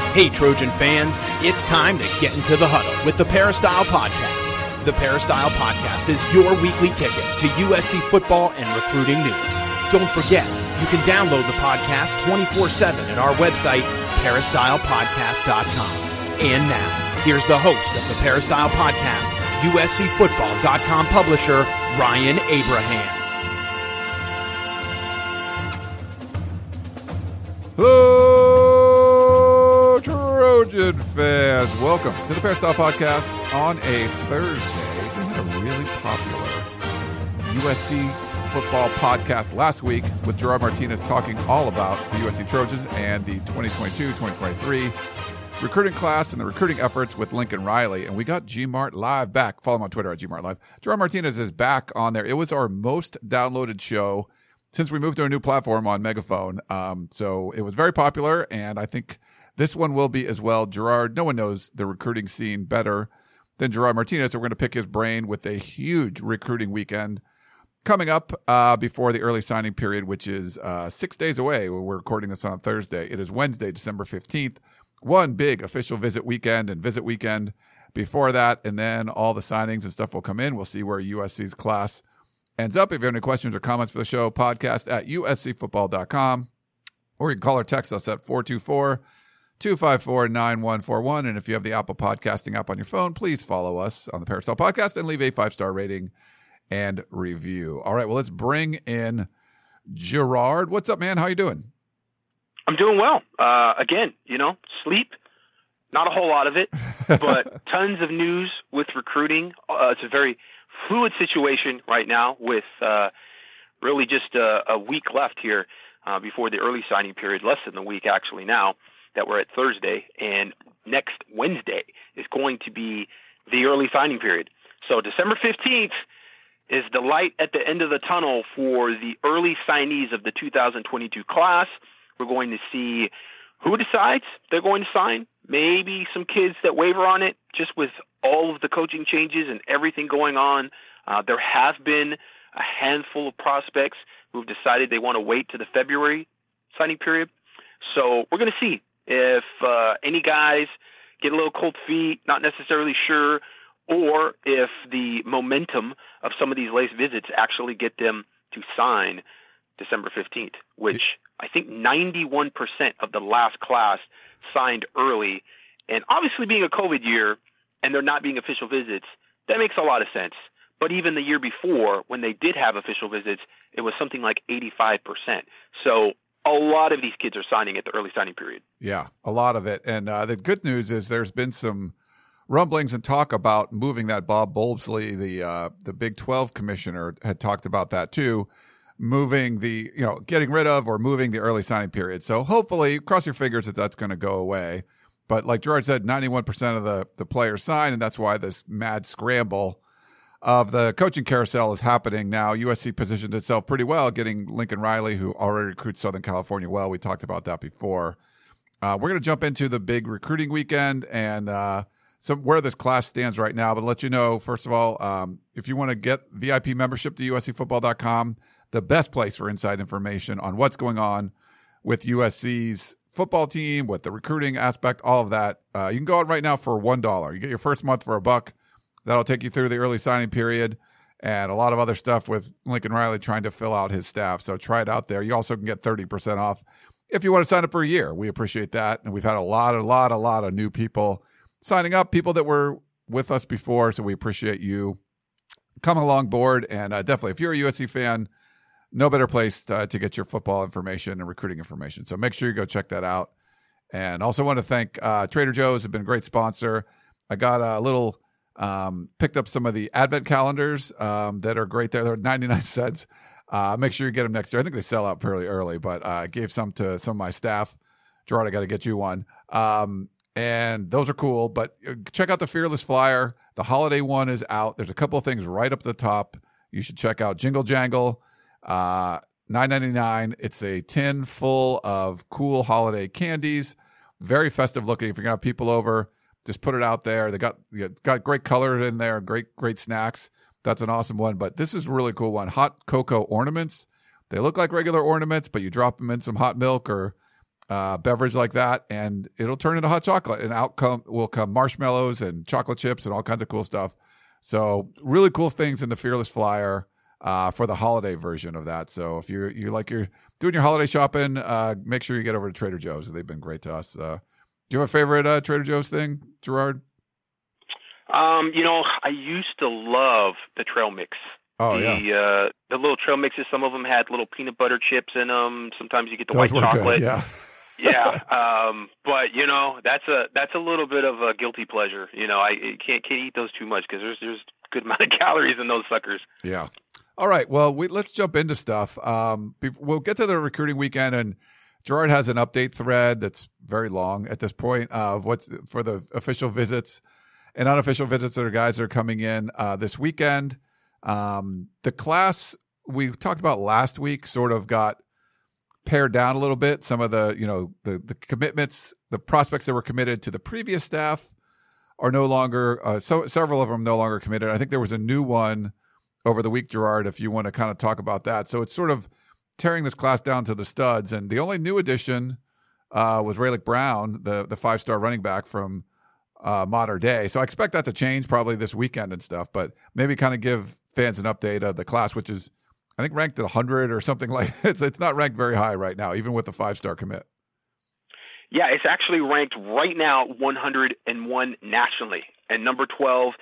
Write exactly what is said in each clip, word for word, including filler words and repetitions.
Hey, Trojan fans, it's time to get into the huddle with the Peristyle Podcast. The Peristyle Podcast is your weekly ticket to U S C football and recruiting news. Don't forget, you can download the podcast twenty-four seven at our website, peristyle podcast dot com. And now, here's the host of the Peristyle Podcast, U S C football dot com publisher, Ryan Abraham. Hello, Trojan fans. Welcome to the Peristyle Podcast on a Thursday. We had a really popular U S C football podcast last week with Gerard Martinez talking all about the U S C Trojans and the twenty twenty-two twenty twenty-three recruiting class and the recruiting efforts with Lincoln Riley. And we got G-Mart Live back. Follow him on Twitter at G-Mart Live. Gerard Martinez is back on there. It was our most downloaded show since we moved to a new platform on Megaphone. Um, so it was very popular, and I think this one will be as well. Gerard, no one knows the recruiting scene better than Gerard Martinez, so we're going to pick his brain with a huge recruiting weekend coming up uh, before the early signing period, which is uh, six days away. We're recording this on Thursday. It is Wednesday, December fifteenth. One big official visit weekend and visit weekend before that, and then all the signings and stuff will come in. We'll see where U S C's class ends up. If you have any questions or comments for the show, podcast at U S C football dot com, or you can call or text us at four two four, two five four, nine one four one. And if you have the Apple Podcasting app on your phone, please follow us on the Peristyle Podcast and leave a five-star rating and review. All right, well, let's bring in Gerard. What's up, man? How you doing? I'm doing well. Uh, again, you know, sleep, not a whole lot of it, but tons of news with recruiting. Uh, it's a very fluid situation right now with uh, really just a, a week left here uh, before the early signing period, less than a week actually now that we're at Thursday. And next Wednesday is going to be the early signing period. So December fifteenth is the light at the end of the tunnel for the early signees of the two thousand twenty-two class. We're going to see who decides they're going to sign, maybe some kids that waiver on it, just with all of the coaching changes and everything going on. Uh, there have been a handful of prospects who've decided they want to wait to the February signing period. So we're going to see if uh, any guys get a little cold feet, not necessarily sure, or if the momentum of some of these late visits actually get them to sign December fifteenth, which I think ninety-one percent of the last class signed early. And obviously being a COVID year and there not being official visits, that makes a lot of sense. But even the year before, when they did have official visits, it was something like eighty-five percent. So a lot of these kids are signing at the early signing period. Yeah, a lot of it. And uh, the good news is there's been some rumblings and talk about moving that. Bob Bulbsley, the uh, the Big twelve commissioner, had talked about that too. Moving the, you know, getting rid of or moving the early signing period. So hopefully, cross your fingers that that's going to go away. But like Gerard said, ninety-one percent of the, the players sign, and that's why this mad scramble of the coaching carousel is happening now. U S C positioned itself pretty well, getting Lincoln Riley, who already recruits Southern California well. We talked about that before. Uh, we're going to jump into the big recruiting weekend and uh, some where this class stands right now. But let you know, first of all, um, if you want to get V I P membership to U S C football dot com, the best place for inside information on what's going on with U S C's football team, with the recruiting aspect, all of that. Uh, you can go out right now for one dollar. You get your first month for a buck. That'll take you through the early signing period and a lot of other stuff with Lincoln Riley trying to fill out his staff. So try it out there. You also can get thirty percent off if you want to sign up for a year. We appreciate that. And we've had a lot, a lot, a lot of new people signing up, people that were with us before. So we appreciate you coming along board. And uh, definitely, if you're a U S C fan, no better place to, to get your football information and recruiting information. So make sure you go check that out. And also want to thank uh, Trader Joe's, have been a great sponsor. I got a little, um, picked up some of the advent calendars um, that are great there. They're ninety-nine cents. Uh, make sure you get them next year. I think they sell out fairly early, but I uh, gave some to some of my staff. Gerard, I got to get you one. Um, and those are cool, but check out the Fearless Flyer. The holiday one is out. There's a couple of things right up at the top you should check out. Jingle Jangle. Uh, nine ninety-nine. It's a tin full of cool holiday candies. Very festive looking. If you're gonna have people over, just put it out there. They got they got great color in there. Great great snacks. That's an awesome one. But this is a really cool one. Hot cocoa ornaments. They look like regular ornaments, but you drop them in some hot milk or uh, beverage like that, and it'll turn into hot chocolate, and out come will come marshmallows and chocolate chips and all kinds of cool stuff. So really cool things in the Fearless Flyer uh, for the holiday version of that. So if you you like you're doing your holiday shopping, uh, make sure you get over to Trader Joe's. They've been great to us. Uh, do you have a favorite uh, Trader Joe's thing, Gerard? Um, you know, I used to love the trail mix. Oh, the, yeah. Uh, the little trail mixes, some of them had little peanut butter chips in them. Sometimes you get the Those white were chocolate. good, yeah. yeah. Um, but, you know, that's a that's a little bit of a guilty pleasure. You know, I can't can't eat those too much because there's, there's a good amount of calories in those suckers. Yeah. All right. Well, we, let's jump into stuff. Um, we'll get to the recruiting weekend, and Gerard has an update thread that's very long at this point uh, of what's for the official visits and unofficial visits that are guys that are coming in uh, this weekend. Um, the class we talked about last week sort of got pared down a little bit. Some of the, you know, the, the commitments, the prospects that were committed to the previous staff are no longer, uh, so several of them no longer committed. I think there was a new one over the week, Gerard, if you want to kind of talk about that. So it's sort of tearing this class down to the studs. And the only new addition uh, was Raylick Brown, the, the five-star running back from Uh, Modern Day. So I expect that to change probably this weekend and stuff, but maybe kind of give fans an update of the class, which is, I think, ranked at one hundred or something like that. It's, it's not ranked very high right now, even with the five-star commit. Yeah, it's actually ranked right now one hundred one nationally and number twelve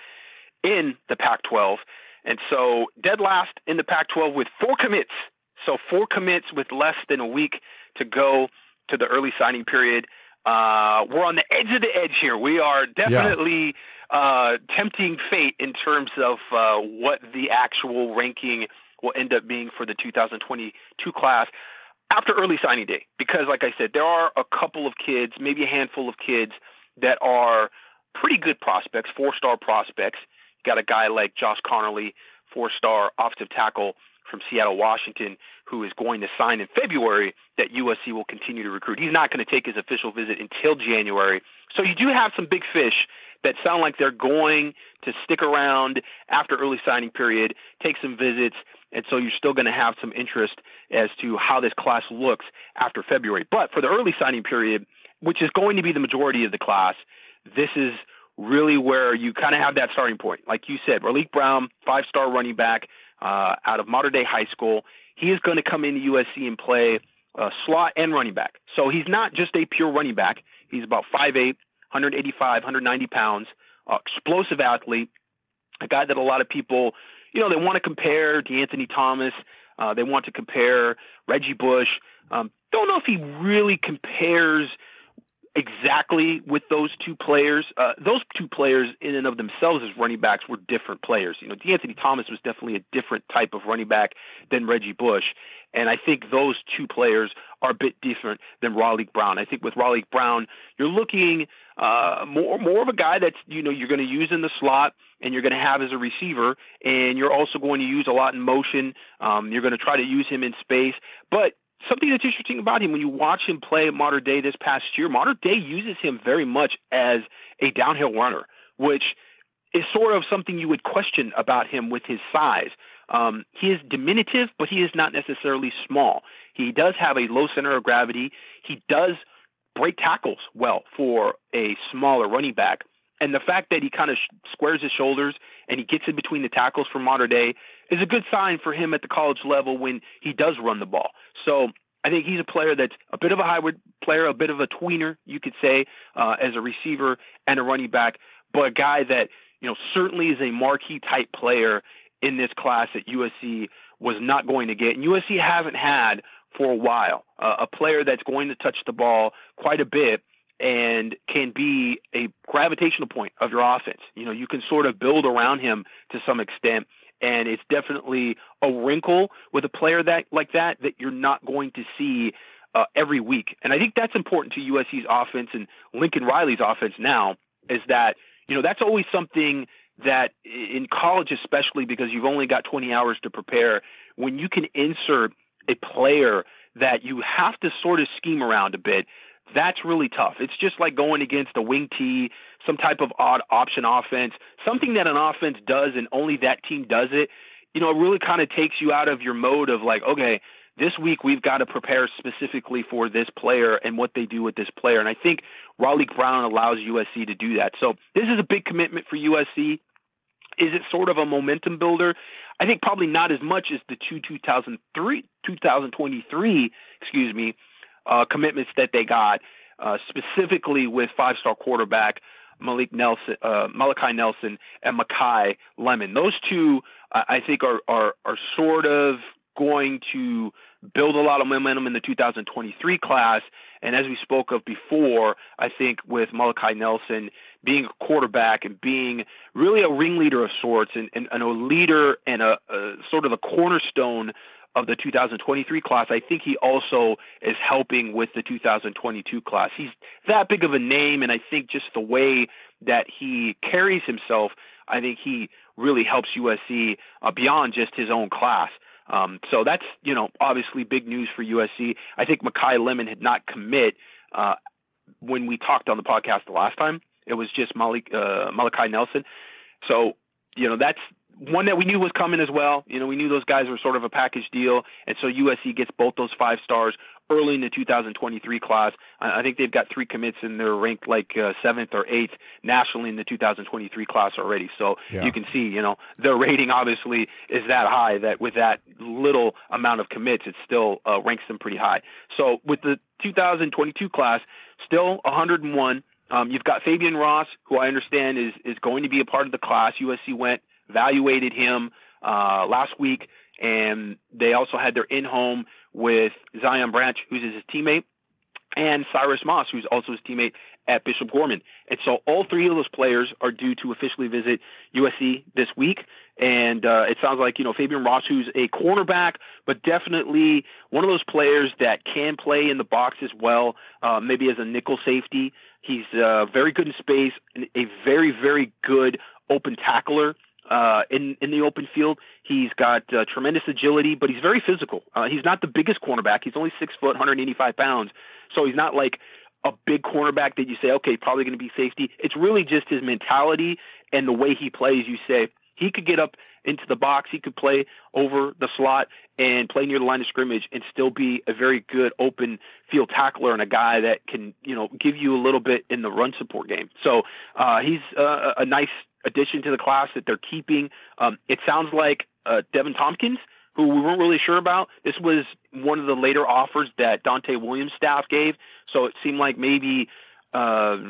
in the Pac twelve. And so dead last in the Pac twelve with four commits. So four commits with less than a week to go to the early signing period. Uh, we're on the edge of the edge here. We are definitely yeah. uh, tempting fate in terms of uh, what the actual ranking will end up being for the two thousand twenty-two class after early signing day. Because, like I said, there are a couple of kids, maybe a handful of kids that are pretty good prospects, four-star prospects. You got a guy like Josh Connerly, four-star offensive tackle from Seattle, Washington, who is going to sign in February, that U S C will continue to recruit. He's not going to take his official visit until January. So you do have some big fish that sound like they're going to stick around after early signing period, take some visits, and so you're still going to have some interest as to how this class looks after February. But for the early signing period, which is going to be the majority of the class, this is really where you kind of have that starting point. Like you said, Raylick Brown, five-star running back, Uh, out of Modern Day High School. He is going to come into U S C and play uh, slot and running back. So he's not just a pure running back. He's about five eight, one eighty-five, one ninety pounds, uh, explosive athlete, a guy that a lot of people, you know, they want to compare DeAnthony Thomas. Uh, they want to compare Reggie Bush. Um, don't know if he really compares exactly with those two players. Uh, those two players in and of themselves as running backs were different players. You know, DeAnthony Thomas was definitely a different type of running back than Reggie Bush. And I think those two players are a bit different than Raylick Brown. I think with Raylick Brown, you're looking uh, more, more of a guy that's, you know, you're going to use in the slot and you're going to have as a receiver. And you're also going to use a lot in motion. Um, you're going to try to use him in space. But something that's interesting about him, when you watch him play at Modern Day this past year, Modern Day uses him very much as a downhill runner, which is sort of something you would question about him with his size. Um, he is diminutive, but he is not necessarily small. He does have a low center of gravity. He does break tackles well for a smaller running back. And the fact that he kind of squares his shoulders and he gets in between the tackles for Modern Day is a good sign for him at the college level when he does run the ball. So I think he's a player that's a bit of a hybrid player, a bit of a tweener, you could say, uh, as a receiver and a running back, but a guy that, you know, certainly is a marquee type player in this class that U S C was not going to get. And U S C hasn't had for a while, uh, a player that's going to touch the ball quite a bit and can be a gravitational point of your offense. You know, you can sort of build around him to some extent. And it's definitely a wrinkle with a player that like that that you're not going to see uh, every week. And I think that's important to U S C's offense and Lincoln Riley's offense now, is that, you know, that's always something that in college, especially because you've only got twenty hours to prepare, when you can insert a player that you have to sort of scheme around a bit, that's really tough. It's just like going against a wing tee, some type of odd option offense, something that an offense does and only that team does it. You know, it really kind of takes you out of your mode of like, okay, this week we've got to prepare specifically for this player and what they do with this player. And I think Raleigh Brown allows U S C to do that. So this is a big commitment for U S C. Is it sort of a momentum builder? I think probably not as much as the two two thousand twenty-three, excuse me, uh, commitments that they got, uh, specifically with five-star quarterback Malik Nelson, uh, Malachi Nelson, and Makai Lemon. Those two, uh, I think, are, are are sort of going to build a lot of momentum in the two thousand twenty-three class. And as we spoke of before, I think with Malachi Nelson being a quarterback and being really a ringleader of sorts and, and, and a leader and a, a sort of a cornerstone of the two thousand twenty-three class, I think he also is helping with the two thousand twenty-two class. He's that big of a name, and I think just the way that he carries himself, I think he really helps U S C uh, beyond just his own class. Um, so that's, you know, obviously big news for U S C. I think Makai Lemon had not commit uh, when we talked on the podcast the last time. It was just Malik, uh, Malachi Nelson. So, you know, that's one that we knew was coming as well. You know, we knew those guys were sort of a package deal. And so U S C gets both those five stars early in the two thousand twenty-three class. I think they've got three commits and they're ranked like uh, seventh or eighth nationally in the two thousand twenty-three class already. So yeah. You can see, you know, their rating obviously is that high that with that little amount of commits, it still uh, ranks them pretty high. So with the two thousand twenty-two class, still one hundred one. Um, you've got Fabian Ross, who I understand is is going to be a part of the class. U S C went, evaluated him uh, last week, and they also had their in-home with Zion Branch, who's his teammate, and Cyrus Moss, who's also his teammate at Bishop Gorman. And so all three of those players are due to officially visit U S C this week. And uh, it sounds like, you know, Fabian Ross, who's a cornerback, but definitely one of those players that can play in the box as well, uh, maybe as a nickel safety. He's uh, very good in space, and a very, very good open tackler. Uh, in, in the open field. He's got uh, tremendous agility, but he's very physical. Uh, he's not the biggest cornerback. He's only six foot, one hundred eighty-five pounds. So he's not like a big cornerback that you say, okay, probably going to be safety. It's really just his mentality and the way he plays. You say he could get up into the box. He could play over the slot and play near the line of scrimmage and still be a very good open field tackler and a guy that can, you know, give you a little bit in the run support game. So uh, he's uh, a nice addition to the class that they're keeping. Um, it sounds like uh, Devin Tompkins, who we weren't really sure about. This was one of the later offers that Dante Williams' staff gave. So it seemed like maybe uh,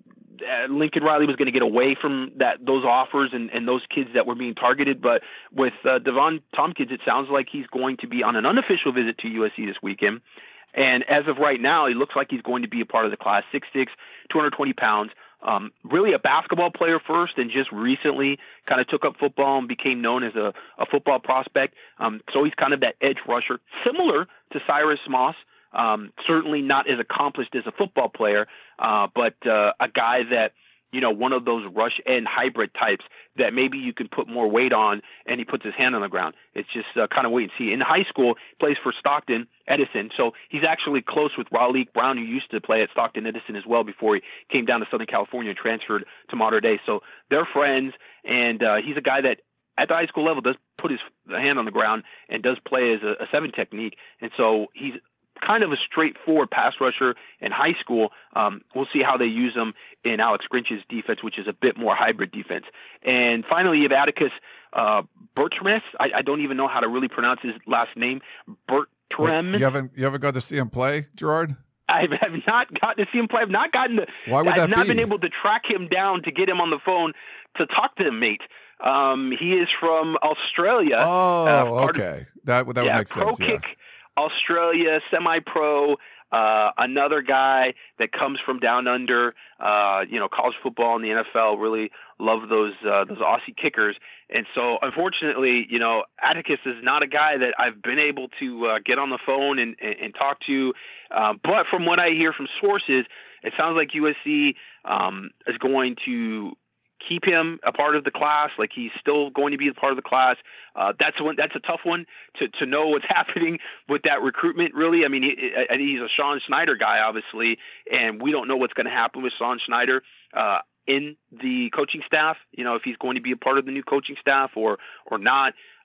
Lincoln Riley was going to get away from that those offers and, and those kids that were being targeted. But with uh, Devon Tompkins, it sounds like he's going to be on an unofficial visit to U S C this weekend. And as of right now, he looks like he's going to be a part of the class, six six, two hundred twenty pounds. Um, really a basketball player first, and just recently kind of took up football and became known as a, a football prospect. Um, so he's kind of that edge rusher, similar to Cyrus Moss. Um, certainly not as accomplished as a football player, uh, but uh, a guy that, you know, one of those rush end hybrid types that maybe you can put more weight on and he puts his hand on the ground. It's just uh, kind of wait and see. In high school, he plays for Stockton Edison. So he's actually close with Raleigh Brown, who used to play at Stockton Edison as well before he came down to Southern California and transferred to Mater Dei. So they're friends, and uh, he's a guy that at the high school level does put his hand on the ground and does play as a, a seven technique. And so he's kind of a straightforward pass rusher in high school. Um, we'll see how they use him in Alex Grinch's defense, which is a bit more hybrid defense. And finally, you have Atticus uh, Bertremes. I, I don't even know how to really pronounce his last name. Bertrem. You haven't you haven't got to see him play, Gerard? I have not gotten to see him play. I've not gotten to. Why would that I've not be? been able to track him down to get him on the phone to talk to him, mate. Um, he is from Australia. Oh, uh, okay. Of, that that yeah, would make sense. Pro yeah. Kick Australia, semi-pro, uh, another guy that comes from down under, uh, you know, college football and the N F L. Really love those uh, those Aussie kickers. And so, unfortunately, you know, Atticus is not a guy that I've been able to uh, get on the phone and, and, and talk to. Uh, but from what I hear from sources, it sounds like U S C um, is going to keep him a part of the class. Like he's still going to be a part of the class. Uh, that's one. That's a tough one to, to know what's happening with that recruitment. Really, I mean, he, I, he's a Sean Schneider guy, obviously, and we don't know what's going to happen with Sean Schneider uh, in the coaching staff. You know, if he's going to be a part of the new coaching staff or or not.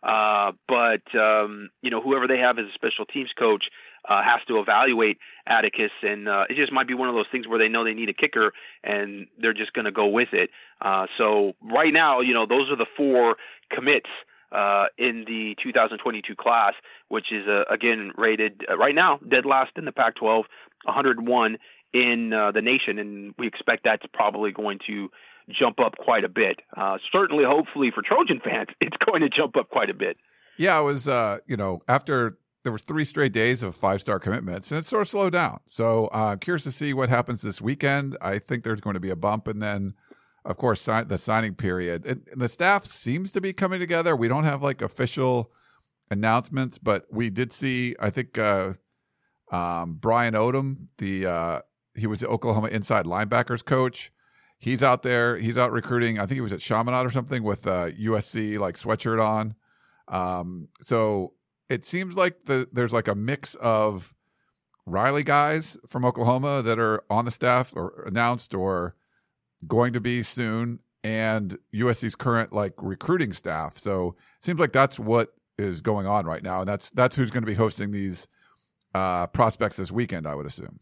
Uh, but, um, you know, whoever they have as a special teams coach uh, has to evaluate Atticus. And uh, it just might be one of those things where they know they need a kicker and they're just going to go with it. Uh, so right now, you know, those are the four commits uh, in the two thousand twenty-two class, which is, uh, again, rated uh, right now dead last in the Pac twelve, one hundred one in uh, the nation. And we expect that's probably going to jump up quite a bit. Uh, certainly, hopefully for Trojan fans, it's going to jump up quite a bit. Yeah, it was, uh, you know, after there was three straight days of five-star commitments, and it sort of slowed down. So uh, I'm curious to see what happens this weekend. I think there's going to be a bump, and then, of course, sign, the signing period. And, and the staff seems to be coming together. We don't have, like, official announcements, but we did see, I think, uh, um, Brian Odom, the uh, he was the Oklahoma inside linebackers coach. He's out there. He's out recruiting. I think he was at Chaminade or something with a U S C like sweatshirt on. Um, so it seems like the, there's like a mix of Riley guys from Oklahoma that are on the staff or announced or going to be soon, and U S C's current like recruiting staff. So it seems like that's what is going on right now, and that's that's who's going to be hosting these uh, prospects this weekend, I would assume.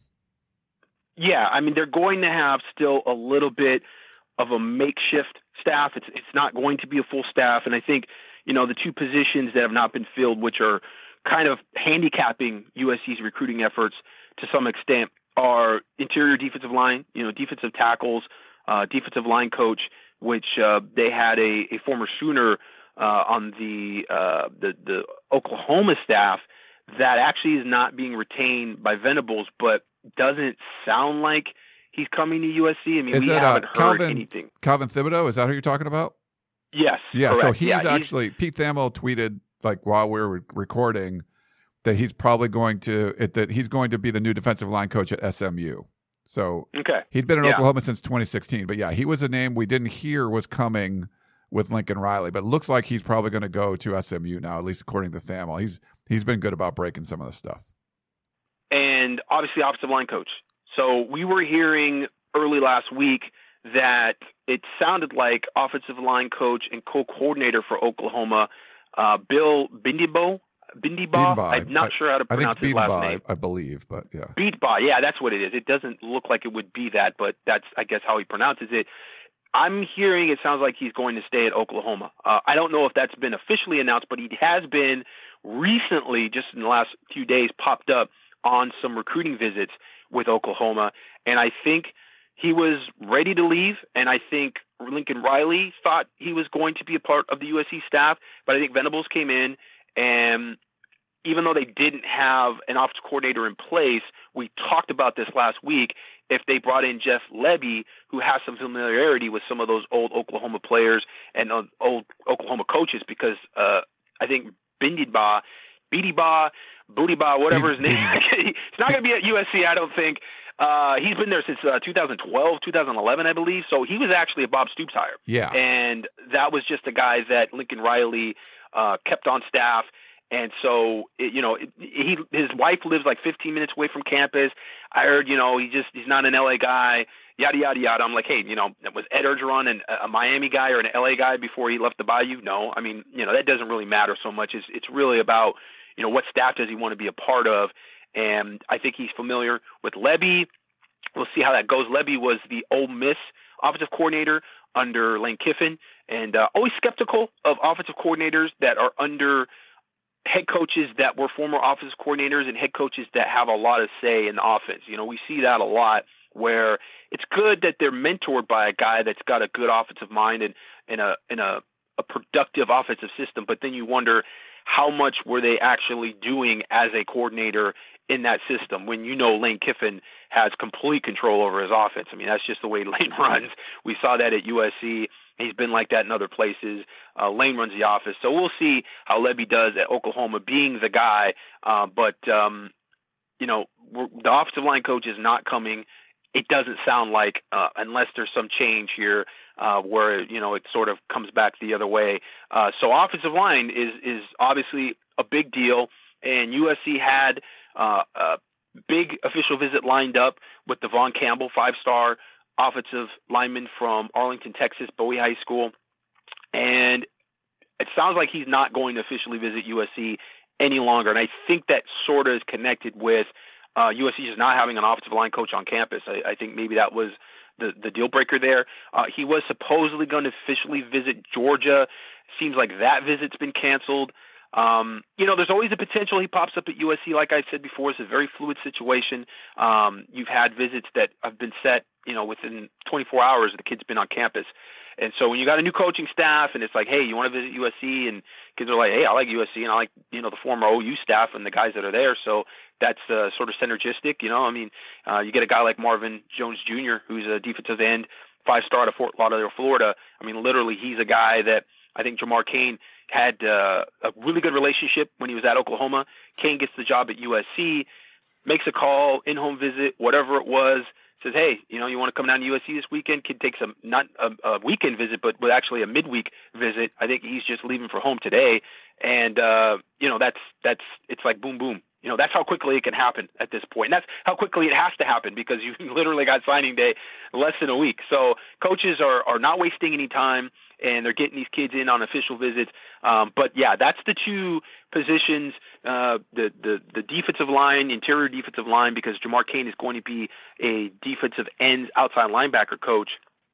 Yeah, I mean, they're going to have still a little bit of a makeshift staff. It's it's not going to be a full staff. And I think, you know, the two positions that have not been filled, which are kind of handicapping U S C's recruiting efforts to some extent, are interior defensive line, you know, defensive tackles, uh, defensive line coach, which uh, they had a, a former Sooner uh, on the, uh, the the Oklahoma staff that actually is not being retained by Venables, but doesn't sound like he's coming to U S C. I mean, is we it, haven't uh, heard Calvin, anything. Calvin Thibodeau, is that who you're talking about? Yes. Yeah, correct. so he's yeah, actually, he's, Pete Thamel tweeted, like, while we were recording, that he's probably going to, it, that he's going to be the new defensive line coach at S M U. So okay. he's been in yeah. Oklahoma since twenty sixteen. But yeah, he was a name we didn't hear was coming with Lincoln Riley, but it looks like he's probably going to go to S M U now, at least according to Thamel. He's He's been good about breaking some of the stuff. And obviously offensive line coach. So we were hearing early last week that it sounded like offensive line coach and co-coordinator for Oklahoma, uh, Bill Bindibo, Bindiba. I'm not I, sure how to pronounce his last name. I believe, but yeah. Beatba, yeah, that's what it is. It doesn't look like it would be that, but that's, I guess, how he pronounces it. I'm hearing it sounds like he's going to stay at Oklahoma. Uh, I don't know if that's been officially announced, but he has been recently, just in the last few days, popped up on some recruiting visits with Oklahoma. And I think he was ready to leave, and I think Lincoln Riley thought he was going to be a part of the U S C staff, but I think Venables came in, and even though they didn't have an offensive coordinator in place, we talked about this last week, if they brought in Jeff Lebby, who has some familiarity with some of those old Oklahoma players and uh, old Oklahoma coaches, because uh, I think Bindiba, Bidiba, Bootyba, whatever his name is, he's not going to be at U S C, I don't think. Uh, he's been there since uh, two thousand twelve, two thousand eleven, I believe. So he was actually a Bob Stoops hire. Yeah. And that was just a guy that Lincoln Riley uh, kept on staff. And so, it, you know, it, he his wife lives like fifteen minutes away from campus. I heard, you know, he just he's not an L A guy, yada, yada, yada. I'm like, hey, you know, was Ed Orgeron an, a Miami guy or an L A guy before he left the Bayou? No. I mean, you know, that doesn't really matter so much. It's, it's really about, you know, what staff does he want to be a part of? And I think he's familiar with Lebby. We'll see how that goes. Lebby was the Ole Miss offensive coordinator under Lane Kiffin, and uh, always skeptical of offensive coordinators that are under head coaches that were former offensive coordinators and head coaches that have a lot of say in the offense. You know, we see that a lot, where it's good that they're mentored by a guy that's got a good offensive mind and, and a, and a, a productive offensive system. But then you wonder, how much were they actually doing as a coordinator in that system when you know Lane Kiffin has complete control over his offense? I mean, that's just the way Lane runs. We saw that at U S C. He's been like that in other places. Uh, Lane runs the office. So we'll see how Lebby does at Oklahoma, being the guy. Uh, but, um, you know, we're, the offensive line coach is not coming. It doesn't sound like, uh, unless there's some change here, uh, where, you know, it sort of comes back the other way. Uh, so offensive line is, is obviously a big deal. And U S C had uh, a big official visit lined up with Devon Campbell, five-star offensive lineman from Arlington, Texas, Bowie High School. And it sounds like he's not going to officially visit U S C any longer. And I think that sort of is connected with uh, U S C just not having an offensive line coach on campus. I, I think maybe that was the, the deal breaker there. Uh, he was supposedly going to officially visit Georgia. Seems like that visit's been canceled. Um, you know, there's always a potential he pops up at U S C. Like I said before, it's a very fluid situation. Um, you've had visits that have been set, you know, within twenty-four hours, the kid's been on campus. And so when you got a new coaching staff and it's like, hey, you want to visit U S C? And kids are like, hey, I like U S C and I like, you know, the former O U staff and the guys that are there. So that's uh, sort of synergistic, you know. I mean, uh, you get a guy like Marvin Jones Junior, who's a defensive end, five-star out of Fort Lauderdale, Florida. I mean, literally, he's a guy that I think Jamar Cain had uh, a really good relationship when he was at Oklahoma. Cain gets the job at U S C, makes a call, in-home visit, whatever it was, says, hey, you know, you want to come down to U S C this weekend? Kid takes a, not a, a weekend visit, but, but actually a midweek visit. I think he's just leaving for home today. And, uh, you know, that's, that's, it's like boom, boom. You know, that's how quickly it can happen at this point. And that's how quickly it has to happen because you literally got signing day less than a week. So coaches are, are not wasting any time, and they're getting these kids in on official visits. Um, but, yeah, that's the two positions, uh, the, the, the defensive line, interior defensive line, because Jamar Cain is going to be a defensive end outside linebacker coach.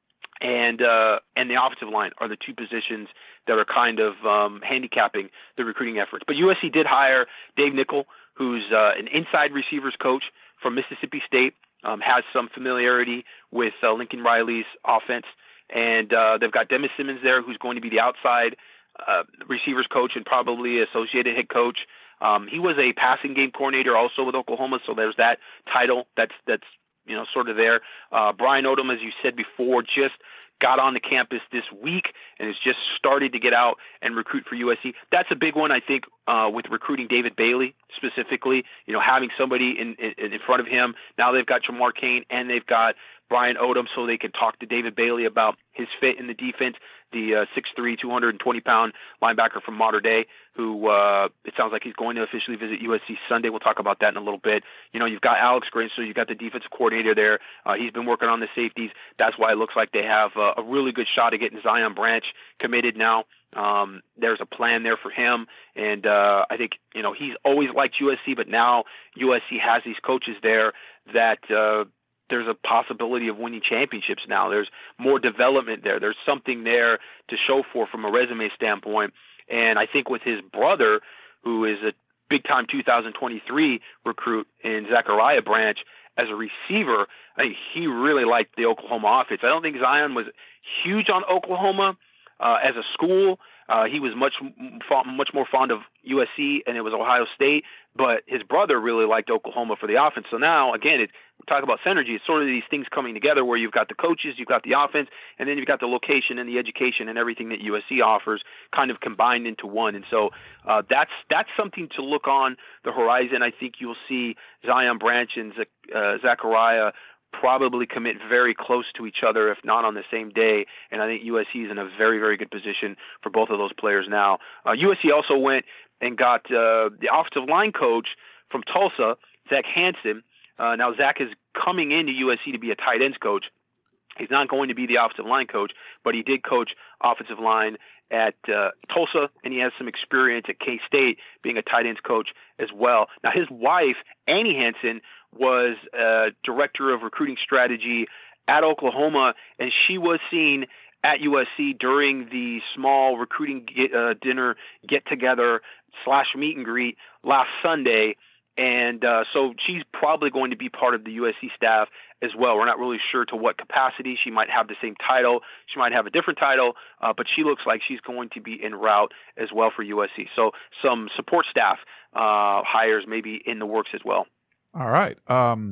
And uh, and the offensive line are the two positions that are kind of um, handicapping the recruiting efforts. But U S C did hire Dave Nickel, who's uh, an inside receivers coach from Mississippi State, um, has some familiarity with uh, Lincoln Riley's offense. And uh, they've got Dennis Simmons there, who's going to be the outside uh, receivers coach and probably associated head coach. Um, he was a passing game coordinator also with Oklahoma, so there's that title that's that's you know sort of there. Uh, Brian Odom, as you said before, just got on the campus this week and has just started to get out and recruit for U S C. That's a big one, I think, uh, with recruiting David Bailey specifically, you know, having somebody in, in, in front of him. Now they've got Jamar Cain and they've got Brian Odom, so they can talk to David Bailey about his fit in the defense, the uh, six three, two hundred twenty pound linebacker from Mater Dei, who uh, it sounds like he's going to officially visit U S C Sunday. We'll talk about that in a little bit. You know, you've got Alex Grinch, so you've got the defensive coordinator there. Uh, he's been working on the safeties. That's why it looks like they have uh, a really good shot at getting Zion Branch committed now. Um, there's a plan there for him, and uh, I think, you know, he's always liked U S C, but now U S C has these coaches there that uh, there's a possibility of winning championships now. There's more development there. There's something there to show for from a resume standpoint. And I think with his brother, who is a big-time two thousand twenty-three recruit in Zachariah Branch, as a receiver, I think he really liked the Oklahoma offense. I don't think Zion was huge on Oklahoma uh, as a school. Uh, he was much much more fond of U S C, and it was Ohio State. But his brother really liked Oklahoma for the offense. So now, again, it, we talk about synergy. It's sort of these things coming together where you've got the coaches, you've got the offense, and then you've got the location and the education and everything that U S C offers kind of combined into one. And so uh, that's that's something to look on the horizon. I think you'll see Zion Branch and uh, Zachariah probably commit very close to each other, if not on the same day. And I think U S C is in a very, very good position for both of those players now. Uh, U S C also went and got uh, the offensive line coach from Tulsa, Zach Hansen. Uh, now, Zach is coming into U S C to be a tight ends coach. He's not going to be the offensive line coach, but he did coach offensive line at uh, Tulsa, and he has some experience at K-State being a tight ends coach as well. Now, his wife, Annie Hansen, was uh, director of recruiting strategy at Oklahoma, and she was seen at U S C during the small recruiting get, uh, dinner get-together slash meet and greet last Sunday. And uh, so she's probably going to be part of the U S C staff as well. We're not really sure to what capacity. She might have the same title. She might have a different title, uh, but she looks like she's going to be en route as well for U S C. So some support staff uh, hires maybe in the works as well. All right. Um,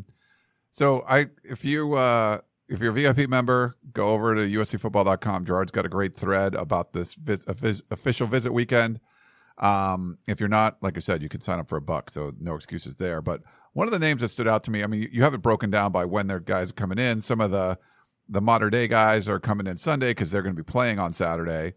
so I, if you uh, if you're a V I P member, go over to U S C football dot com. Gerard's got a great thread about this vis- vis- official visit weekend. Um, if you're not, like I said, you can sign up for a buck, so no excuses there. But one of the names that stood out to me, I mean, you have it broken down by when their guys are coming in. Some of the the Mater Dei guys are coming in Sunday because they're going to be playing on Saturday.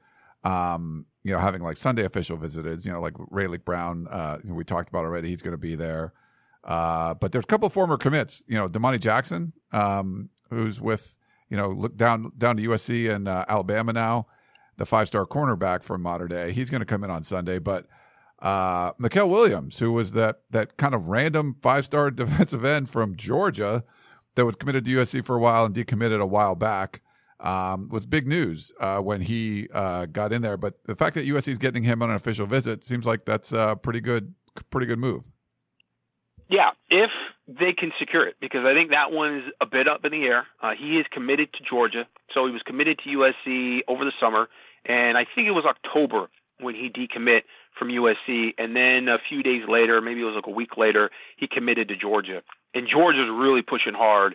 Um, you know, having like Sunday official visitors, you know, like Rayleigh Brown, uh, who we talked about already, he's going to be there. Uh, but there's a couple of former commits, you know, Damani Jackson, um, who's with, you know, look down down to U S C and uh, Alabama now. the five-star cornerback from Mater Dei. He's going to come in on Sunday, but uh, Mykel Williams, who was that that kind of random five-star defensive end from Georgia that was committed to U S C for a while and decommitted a while back, um, was big news uh, when he uh, got in there. But the fact that U S C is getting him on an official visit seems like that's a pretty good, pretty good move. Yeah, if they can secure it, because I think that one is a bit up in the air. Uh, he is committed to Georgia, so he was committed to U S C over the summer, and I think it was October when he decommit from U S C, and then a few days later, maybe it was like a week later, he committed to Georgia. And Georgia's really pushing hard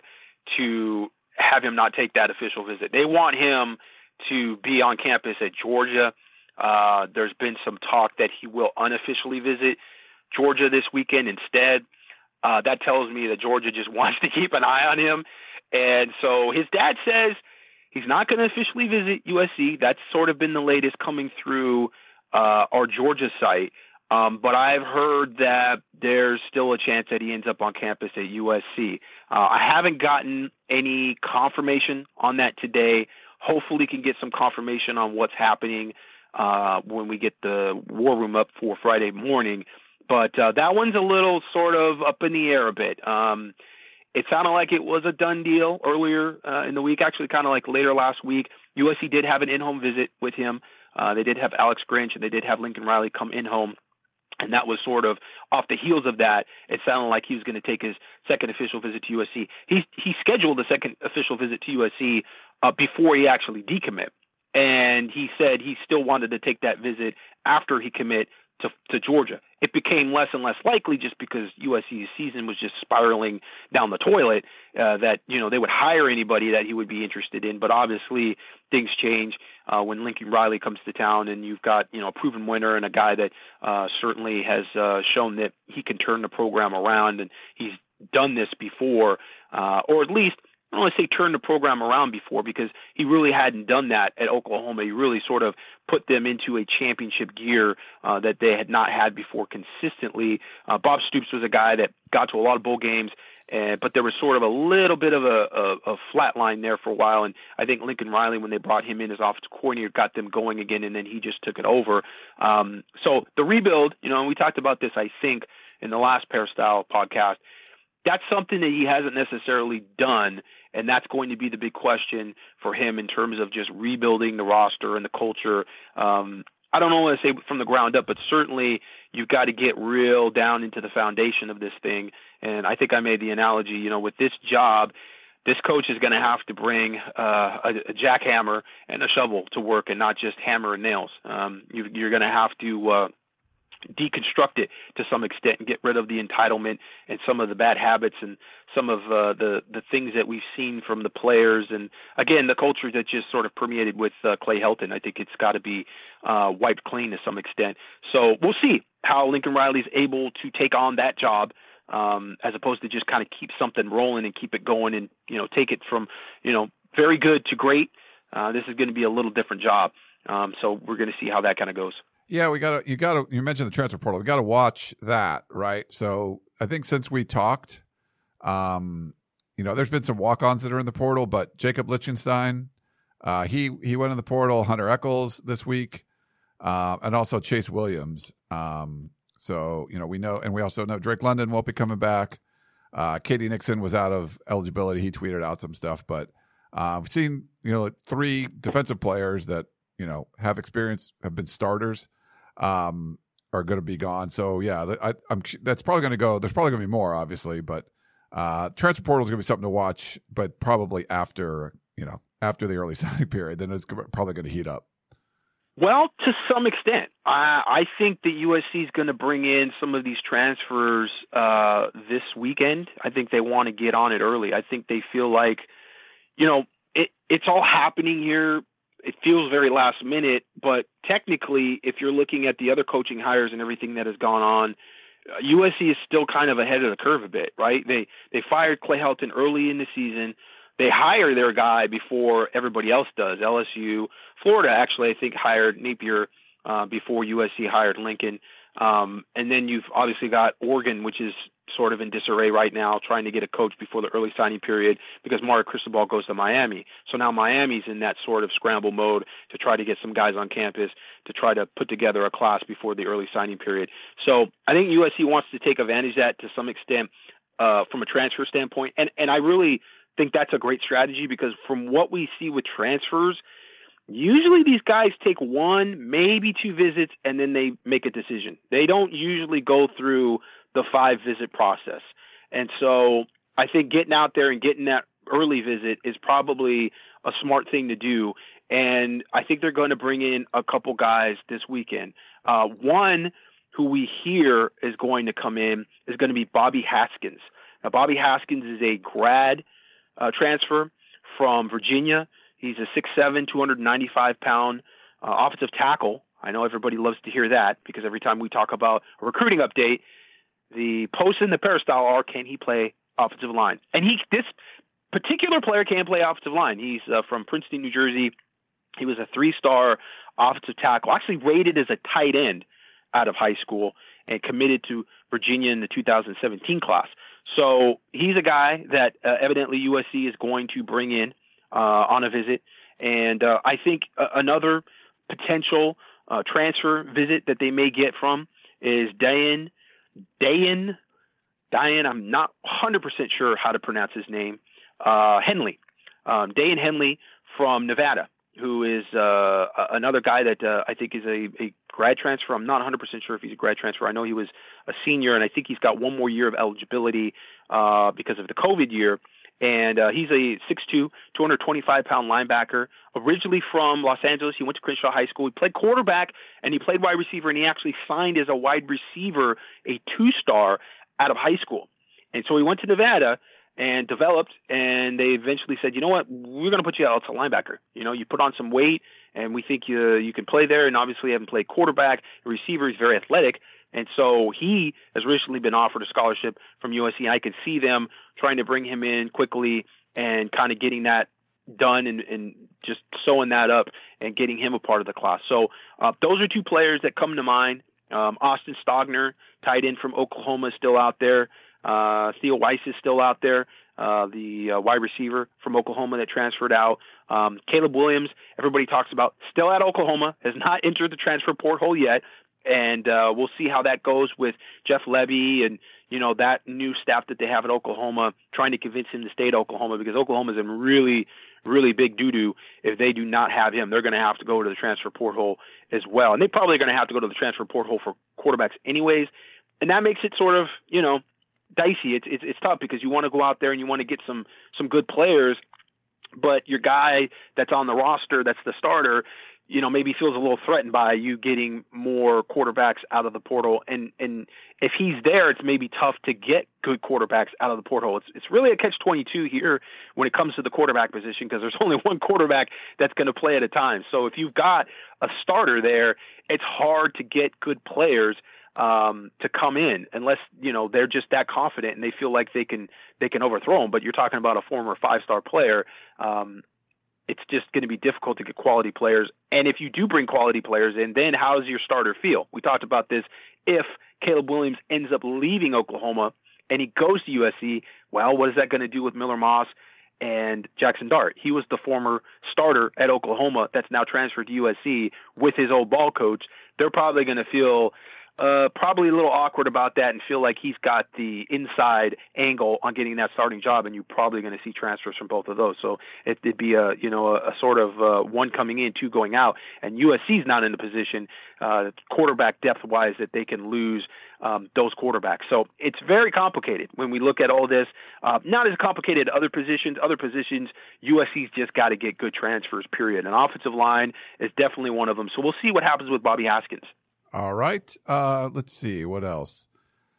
to have him not take that official visit. They want him to be on campus at Georgia. Uh, there's been some talk that he will unofficially visit Georgia this weekend instead. Uh, that tells me that Georgia just wants to keep an eye on him. And so his dad says he's not going to officially visit U S C. That's sort of been the latest coming through uh, our Georgia site. Um, but I've heard that there's still a chance that he ends up on campus at U S C. Uh, I haven't gotten any confirmation on that today. Hopefully can get some confirmation on what's happening uh, when we get the war room up for Friday morning. But uh, that one's a little sort of up in the air a bit. Um, it sounded like it was a done deal earlier uh, in the week, actually kind of like later last week. U S C did have an in-home visit with him. Uh, they did have Alex Grinch, and they did have Lincoln Riley come in-home. And that was sort of off the heels of that. It sounded like he was going to take his second official visit to U S C. He he scheduled a second official visit to U S C uh, before he actually decommit. And he said he still wanted to take that visit after he commit to to Georgia. It became less and less likely just because U S C's season was just spiraling down the toilet uh, that, you know, they would hire anybody that he would be interested in. But obviously things change uh, when Lincoln Riley comes to town, and you've got, you know, a proven winner and a guy that uh, certainly has uh, shown that he can turn the program around, and he's done this before, uh, or at least I don't want to say turn the program around before, because he really hadn't done that at Oklahoma. He really sort of put them into a championship gear uh, that they had not had before consistently. Uh, Bob Stoops was a guy that got to a lot of bowl games, uh, but there was sort of a little bit of a, a, a flat line there for a while. And I think Lincoln Riley, when they brought him in as offensive coordinator, got them going again, and then he just took it over. Um, so the rebuild, you know, and we talked about this, I think, in the last Peristyle podcast. That's something that he hasn't necessarily done, and that's going to be the big question for him in terms of just rebuilding the roster and the culture. Um, I don't know what to say from the ground up, but certainly you've got to get real down into the foundation of this thing. And I think I made the analogy, you know, with this job, this coach is going to have to bring uh, a, a jackhammer and a shovel to work, and not just hammer and nails. Um, you, you're going to have to uh, deconstruct it to some extent and get rid of the entitlement and some of the bad habits and some of uh, the the things that we've seen from the players, and again the culture that just sort of permeated with uh, Clay Helton. I think it's got to be uh, wiped clean to some extent. So we'll see how Lincoln Riley's able to take on that job, um, as opposed to just kind of keep something rolling and keep it going, and you know take it from you know very good to great. Uh, this is going to be a little different job, um, so we're going to see how that kind of goes. Yeah, we got to, you got to, you mentioned the transfer portal. We got to watch that, right? So I think since we talked, um, you know, there's been some walk-ons that are in the portal, but Jacob Lichtenstein, uh, he, he went in the portal, Hunter Echols this week, uh, and also Chase Williams. Um, so, you know, we know, and we also know Drake London won't be coming back. Uh, Katie Nixon was out of eligibility. He tweeted out some stuff, but uh, we've seen, you know, three defensive players that, you know, have experience, have been starters, um, are going to be gone. So yeah, I, I'm, that's probably going to go, there's probably going to be more obviously, but, uh, transfer portal is going to be something to watch, but probably after, you know, after the early signing period, then it's probably going to heat up. Well, to some extent, I, I think that U S C is going to bring in some of these transfers, uh, this weekend. I think they want to get on it early. I think they feel like, you know, it, it's all happening here. It feels very last minute, but technically, if you're looking at the other coaching hires and everything that has gone on, uh, U S C is still kind of ahead of the curve a bit, right? They they fired Clay Helton early in the season. They hire their guy before everybody else does. L S U, Florida actually, I think, hired Napier uh, before U S C hired Lincoln. Um, and then you've obviously got Oregon, which is sort of in disarray right now, trying to get a coach before the early signing period because Mario Cristobal goes to Miami. So now Miami's in that sort of scramble mode to try to get some guys on campus to try to put together a class before the early signing period. So I think U S C wants to take advantage of that to some extent uh, from a transfer standpoint. And, and I really think that's a great strategy because from what we see with transfers, usually these guys take one, maybe two visits, and then they make a decision. They don't usually go through the five visit process. And so I think getting out there and getting that early visit is probably a smart thing to do. And I think they're going to bring in a couple guys this weekend. Uh, one who we hear is going to come in is going to be Bobby Haskins. Now, Bobby Haskins is a grad uh, transfer from Virginia. He's a six seven, two hundred ninety-five pound uh, offensive tackle. I know everybody loves to hear that because every time we talk about a recruiting update, the posts in the peristyle are, can he play offensive line? And he, this particular player can play offensive line. He's uh, from Princeton, New Jersey. He was a three-star offensive tackle, actually rated as a tight end out of high school and committed to Virginia in the two thousand seventeen class. So he's a guy that uh, evidently U S C is going to bring in uh, on a visit. And uh, I think uh, another potential uh, transfer visit that they may get from is Dayan Dayan, Dayan, I'm not one hundred percent sure how to pronounce his name, uh, Henley, um, Dayan Henley from Nevada, who is uh, another guy that uh, I think is a, a grad transfer. I'm not one hundred percent sure if he's a grad transfer. I know he was a senior, and I think he's got one more year of eligibility uh, because of the COVID year. And uh, he's a six two, two hundred twenty-five pound linebacker, originally from Los Angeles. He went to Crenshaw High School. He played quarterback, and he played wide receiver, and he actually signed as a wide receiver, a two-star out of high school. And so he went to Nevada and developed, and they eventually said, you know what, we're going to put you out as a linebacker. You know, you put on some weight, and we think you, you can play there, and obviously you haven't played quarterback. The receiver is very athletic. And so he has recently been offered a scholarship from U S C. I could see them trying to bring him in quickly and kind of getting that done and, and just sewing that up and getting him a part of the class. So uh, those are two players that come to mind. Um, Austin Stogner, tight end from Oklahoma, is still out there. Uh, Theo Weiss is still out there, uh, the uh, wide receiver from Oklahoma that transferred out. Um, Caleb Williams, everybody talks about, still at Oklahoma, has not entered the transfer portal yet. And uh, we'll see how that goes with Jeff Lebby and, you know, that new staff that they have at Oklahoma, trying to convince him to stay at Oklahoma, because Oklahoma's in really, really big doo-doo if they do not have him. They're going to have to go to the transfer portal as well. And they're probably going to have to go to the transfer portal for quarterbacks anyways. And that makes it sort of, you know, dicey. It's, it's, it's tough because you want to go out there and you want to get some, some good players, but your guy that's on the roster, that's the starter, you know, maybe feels a little threatened by you getting more quarterbacks out of the portal. And, and if he's there, it's maybe tough to get good quarterbacks out of the portal. It's, it's really a catch twenty-two here when it comes to the quarterback position, because there's only one quarterback that's going to play at a time. So if you've got a starter there, it's hard to get good players um, to come in unless, you know, they're just that confident and they feel like they can, they can overthrow them. But you're talking about a former five-star player. Um, it's just going to be difficult to get quality players. And if you do bring quality players in, then how does your starter feel? We talked about this. If Caleb Williams ends up leaving Oklahoma and he goes to U S C, well, what is that going to do with Miller Moss and Jackson Dart? He was the former starter at Oklahoma that's now transferred to U S C with his old ball coach. They're probably going to feel Uh, probably a little awkward about that and feel like he's got the inside angle on getting that starting job, and you're probably going to see transfers from both of those. So it, it'd be a, you know, a, a sort of uh, one coming in, two going out, and U S C's not in a position uh, quarterback depth-wise that they can lose um, those quarterbacks. So it's very complicated when we look at all this. Uh, not as complicated other positions. Other positions, U S C's just got to get good transfers, period. An offensive line is definitely one of them. So we'll see what happens with Bobby Haskins. All right. Uh, let's see what else.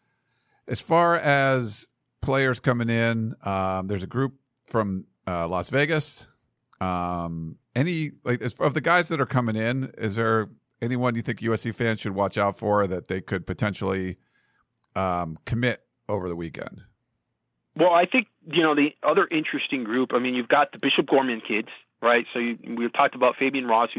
As far as players coming in, um, there's a group from uh, Las Vegas. Um, any like as, of the guys that are coming in, is there anyone you think U S C fans should watch out for that they could potentially um, commit over the weekend? Well, I think, you know, the other interesting group, I mean, you've got the Bishop Gorman kids, right? So you, we've talked about Fabian Ross, who's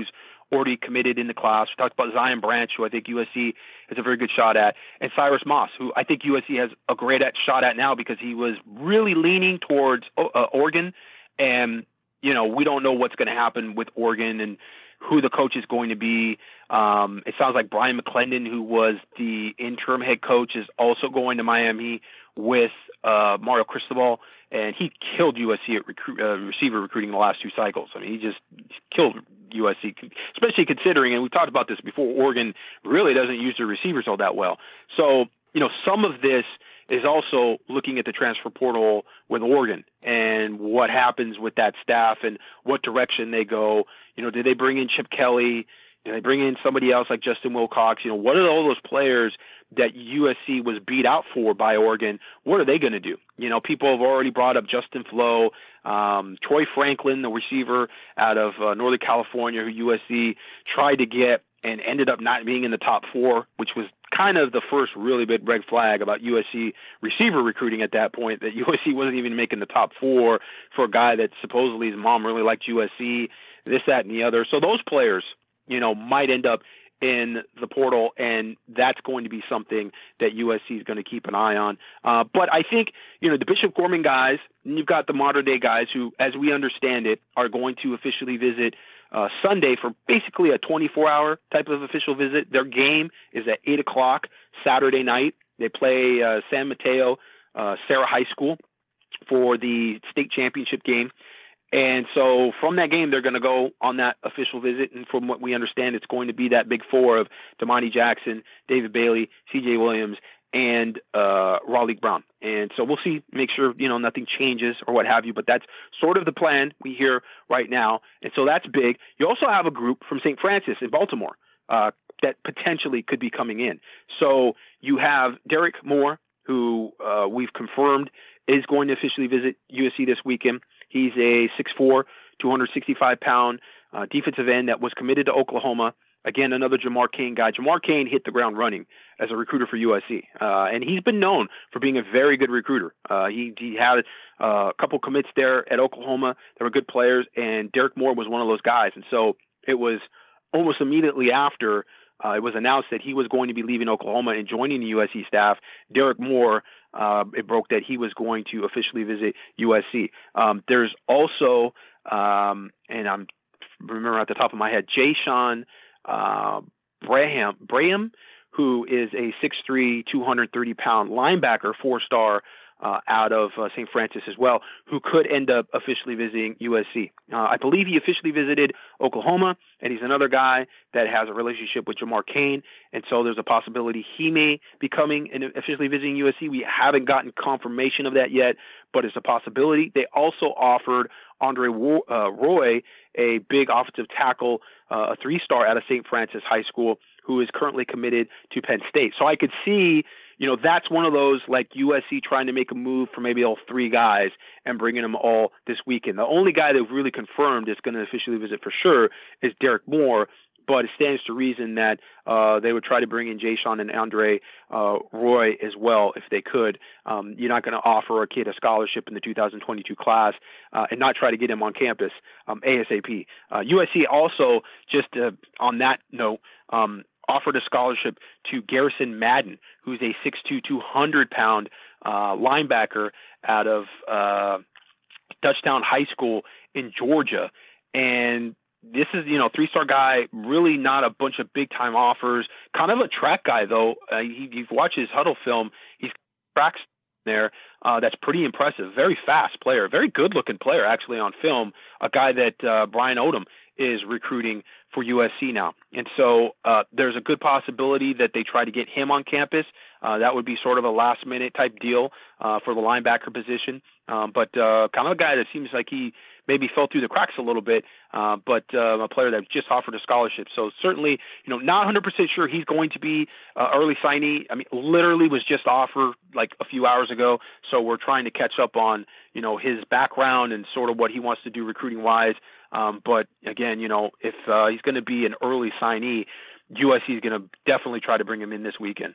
already committed in the class. We talked about Zion Branch, who I think U S C has a very good shot at, and Cyrus Moss, who I think U S C has a great at shot at now because he was really leaning towards uh, Oregon. And, you know, we don't know what's going to happen with Oregon and who the coach is going to be. Um, it sounds like Brian McClendon, who was the interim head coach, is also going to Miami with uh, Mario Cristobal, and he killed U S C at recruit, uh, receiver recruiting in the last two cycles. I mean, he just killed U S C, especially considering, and we talked about this before, Oregon really doesn't use their receivers all that well. So, you know, some of this is also looking at the transfer portal with Oregon and what happens with that staff and what direction they go. You know, do they bring in Chip Kelly? Do they bring in somebody else like Justin Wilcox? You know, what are all those players that U S C was beat out for by Oregon? What are they going to do? You know, people have already brought up Justin Flo, um, Troy Franklin, the receiver out of uh, Northern California, who U S C tried to get and ended up not being in the top four, which was kind of the first really big red flag about U S C receiver recruiting at that point, that U S C wasn't even making the top four for a guy that supposedly his mom really liked U S C, this, that, and the other. So those players, you know, might end up in the portal, and that's going to be something that U S C is going to keep an eye on. Uh, but I think, you know, the Bishop Gorman guys, and you've got the modern day guys who, as we understand it, are going to officially visit uh, Sunday for basically a twenty-four hour type of official visit. Their game is at eight o'clock Saturday night. They play uh, San Mateo uh, Serra High School for the state championship game. And so from that game, they're going to go on that official visit. And from what we understand, it's going to be that big four of Damani Jackson, David Bailey, C J Williams, and uh, Raleigh Brown. And so we'll see, make sure, you know, nothing changes or what have you. But that's sort of the plan we hear right now. And so that's big. You also have a group from Saint Francis in Baltimore uh, that potentially could be coming in. So you have Derek Moore, who uh, we've confirmed is going to officially visit U S C this weekend. He's a six four, two hundred sixty-five pound uh, defensive end that was committed to Oklahoma. Again, another Jamar Cain guy. Jamar Cain hit the ground running as a recruiter for U S C, uh, and he's been known for being a very good recruiter. Uh, he, he had uh, a couple commits there at Oklahoma. They were good players, and Derek Moore was one of those guys. And so it was almost immediately after uh, it was announced that he was going to be leaving Oklahoma and joining the U S C staff, Derek Moore, Uh, it broke that he was going to officially visit U S C. Um, there's also, um, and I'm remember at the top of my head, Jay Sean uh, Braham, Braham, who is a six three, two hundred thirty pound linebacker, four star uh, out of uh, Saint Francis as well, who could end up officially visiting U S C. Uh, I believe he officially visited Oklahoma, and he's another guy that has a relationship with Jamar Cain, and so there's a possibility he may be coming and officially visiting U S C. We haven't gotten confirmation of that yet, but it's a possibility. They also offered Andre uh, Roy, a big offensive tackle, uh, a three-star out of Saint Francis High School, who is currently committed to Penn State. So I could see, you know, that's one of those like U S C trying to make a move for maybe all three guys and bringing them all this weekend. The only guy they've really confirmed is going to officially visit for sure is Derek Moore, but it stands to reason that uh, they would try to bring in Jay Sean and Andre uh, Roy as well if they could. Um, you're not going to offer a kid a scholarship in the two thousand twenty-two class uh, and not try to get him on campus um, ASAP. Uh, U S C also, just uh, on that note, um, offered a scholarship to Garrison Madden, who's a six two, two hundred pound uh, linebacker out of uh, Dutchtown High School in Georgia. And this is, you know, three-star guy, really not a bunch of big-time offers. Kind of a track guy, though. Uh, he, you've watched his huddle film. He's tracks there. Uh, that's pretty impressive. Very fast player. Very good-looking player, actually, on film. A guy that uh, Brian Odom is recruiting for U S C now. And so uh, there's a good possibility that they try to get him on campus. Uh, that would be sort of a last-minute type deal uh, for the linebacker position. Um, but uh, kind of a guy that seems like he maybe fell through the cracks a little bit, uh, but uh, a player that just offered a scholarship. So certainly, you know, not one hundred percent sure he's going to be uh, early signee. I mean, literally was just offered like a few hours ago. So we're trying to catch up on, you know, his background and sort of what he wants to do recruiting-wise. Um, but again, you know, if uh, he's going to be an early signee, U S C is going to definitely try to bring him in this weekend.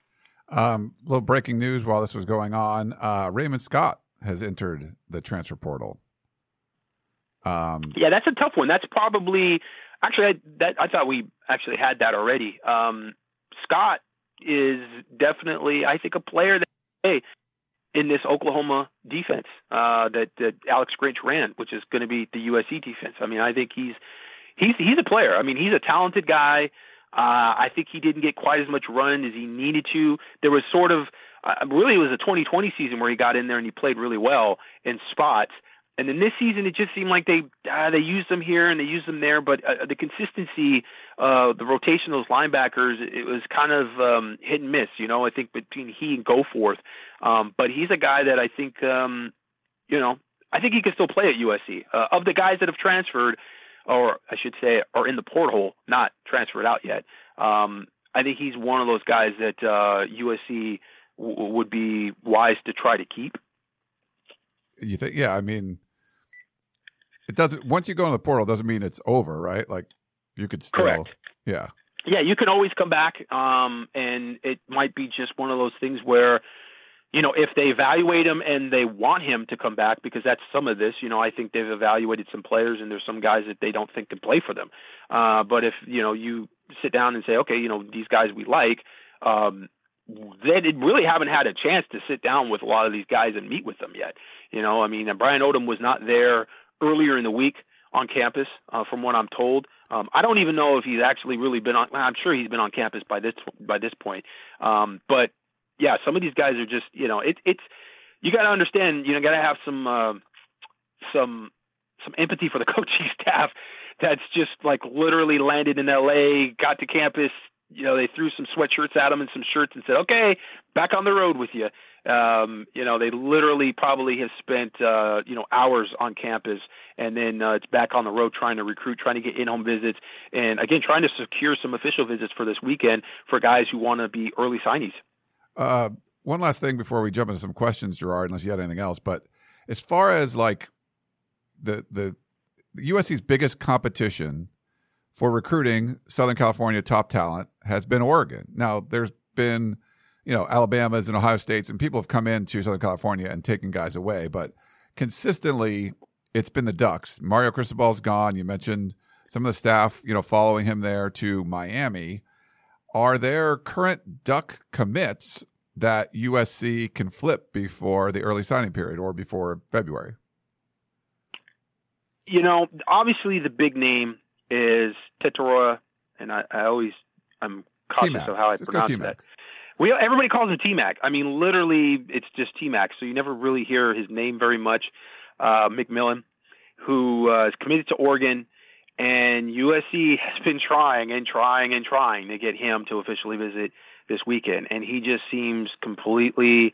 Um, little breaking news while this was going on. Uh, Raymond Scott has entered the transfer portal. Um, yeah, that's a tough one. That's probably, Actually, I, that, I thought we actually had that already. Um, Scott is definitely, I think, a player that, hey, in this Oklahoma defense uh, that, that Alex Grinch ran, which is going to be the U S C defense. I mean, I think he's he's he's a player. I mean, he's a talented guy. Uh, I think he didn't get quite as much run as he needed to. There was sort of uh, really it was a twenty twenty season where he got in there and he played really well in spots. And then this season, it just seemed like they uh, they used him here and they used him there, but uh, the consistency, uh, the rotation of those linebackers, it was kind of um, hit and miss. You know, I think between he and Goforth, um, but he's a guy that I think, um, you know, I think he can still play at U S C. Uh, of the guys that have transferred, or I should say, are in the porthole, not transferred out yet. Um, I think he's one of those guys that uh, U S C w- would be wise to try to keep. You think? Yeah, I mean. It doesn't. Once you go in the portal, doesn't mean it's over, right? Like you could still, correct. Yeah, yeah. You can always come back, um, and it might be just one of those things where, you know, if they evaluate him and they want him to come back, because that's some of this. You know, I think they've evaluated some players, and there's some guys that they don't think can play for them. Uh, but if you know, you sit down and say, okay, you know, these guys we like. Um, they really haven't had a chance to sit down with a lot of these guys and meet with them yet. You know, I mean, Brian Odom was not there earlier in the week on campus, uh, from what I'm told. Um, I don't even know if he's actually really been on. I'm sure he's been on campus by this by this point. Um, but yeah, some of these guys are just, you know, it, it's you got to understand. You know, got to have some uh, some some empathy for the coaching staff. That's just like literally landed in L A, got to campus. You know, they threw some sweatshirts at him and some shirts and said, "Okay, back on the road with you." Um, you know, they literally probably have spent, uh, you know, hours on campus, and then uh, it's back on the road trying to recruit, trying to get in-home visits, and again, trying to secure some official visits for this weekend for guys who want to be early signees. Uh, one last thing before we jump into some questions, Gerard, unless you had anything else, but as far as like the, the U S C's biggest competition for recruiting Southern California top talent has been Oregon. Now, there's been, you know, Alabama's and Ohio State's, and people have come into Southern California and taken guys away. But consistently, it's been the Ducks. Mario Cristobal's gone. You mentioned some of the staff, you know, following him there to Miami. Are there current Duck commits that U S C can flip before the early signing period or before February? You know, obviously the big name is Tetoroa, and I, I always I'm cautious T-Mac. of how I Just pronounce that. We everybody calls him T-Mac. I mean, literally, it's just T-Mac. So you never really hear his name very much. Uh, McMillan, who uh, is committed to Oregon, and U S C has been trying and trying and trying to get him to officially visit this weekend, and he just seems completely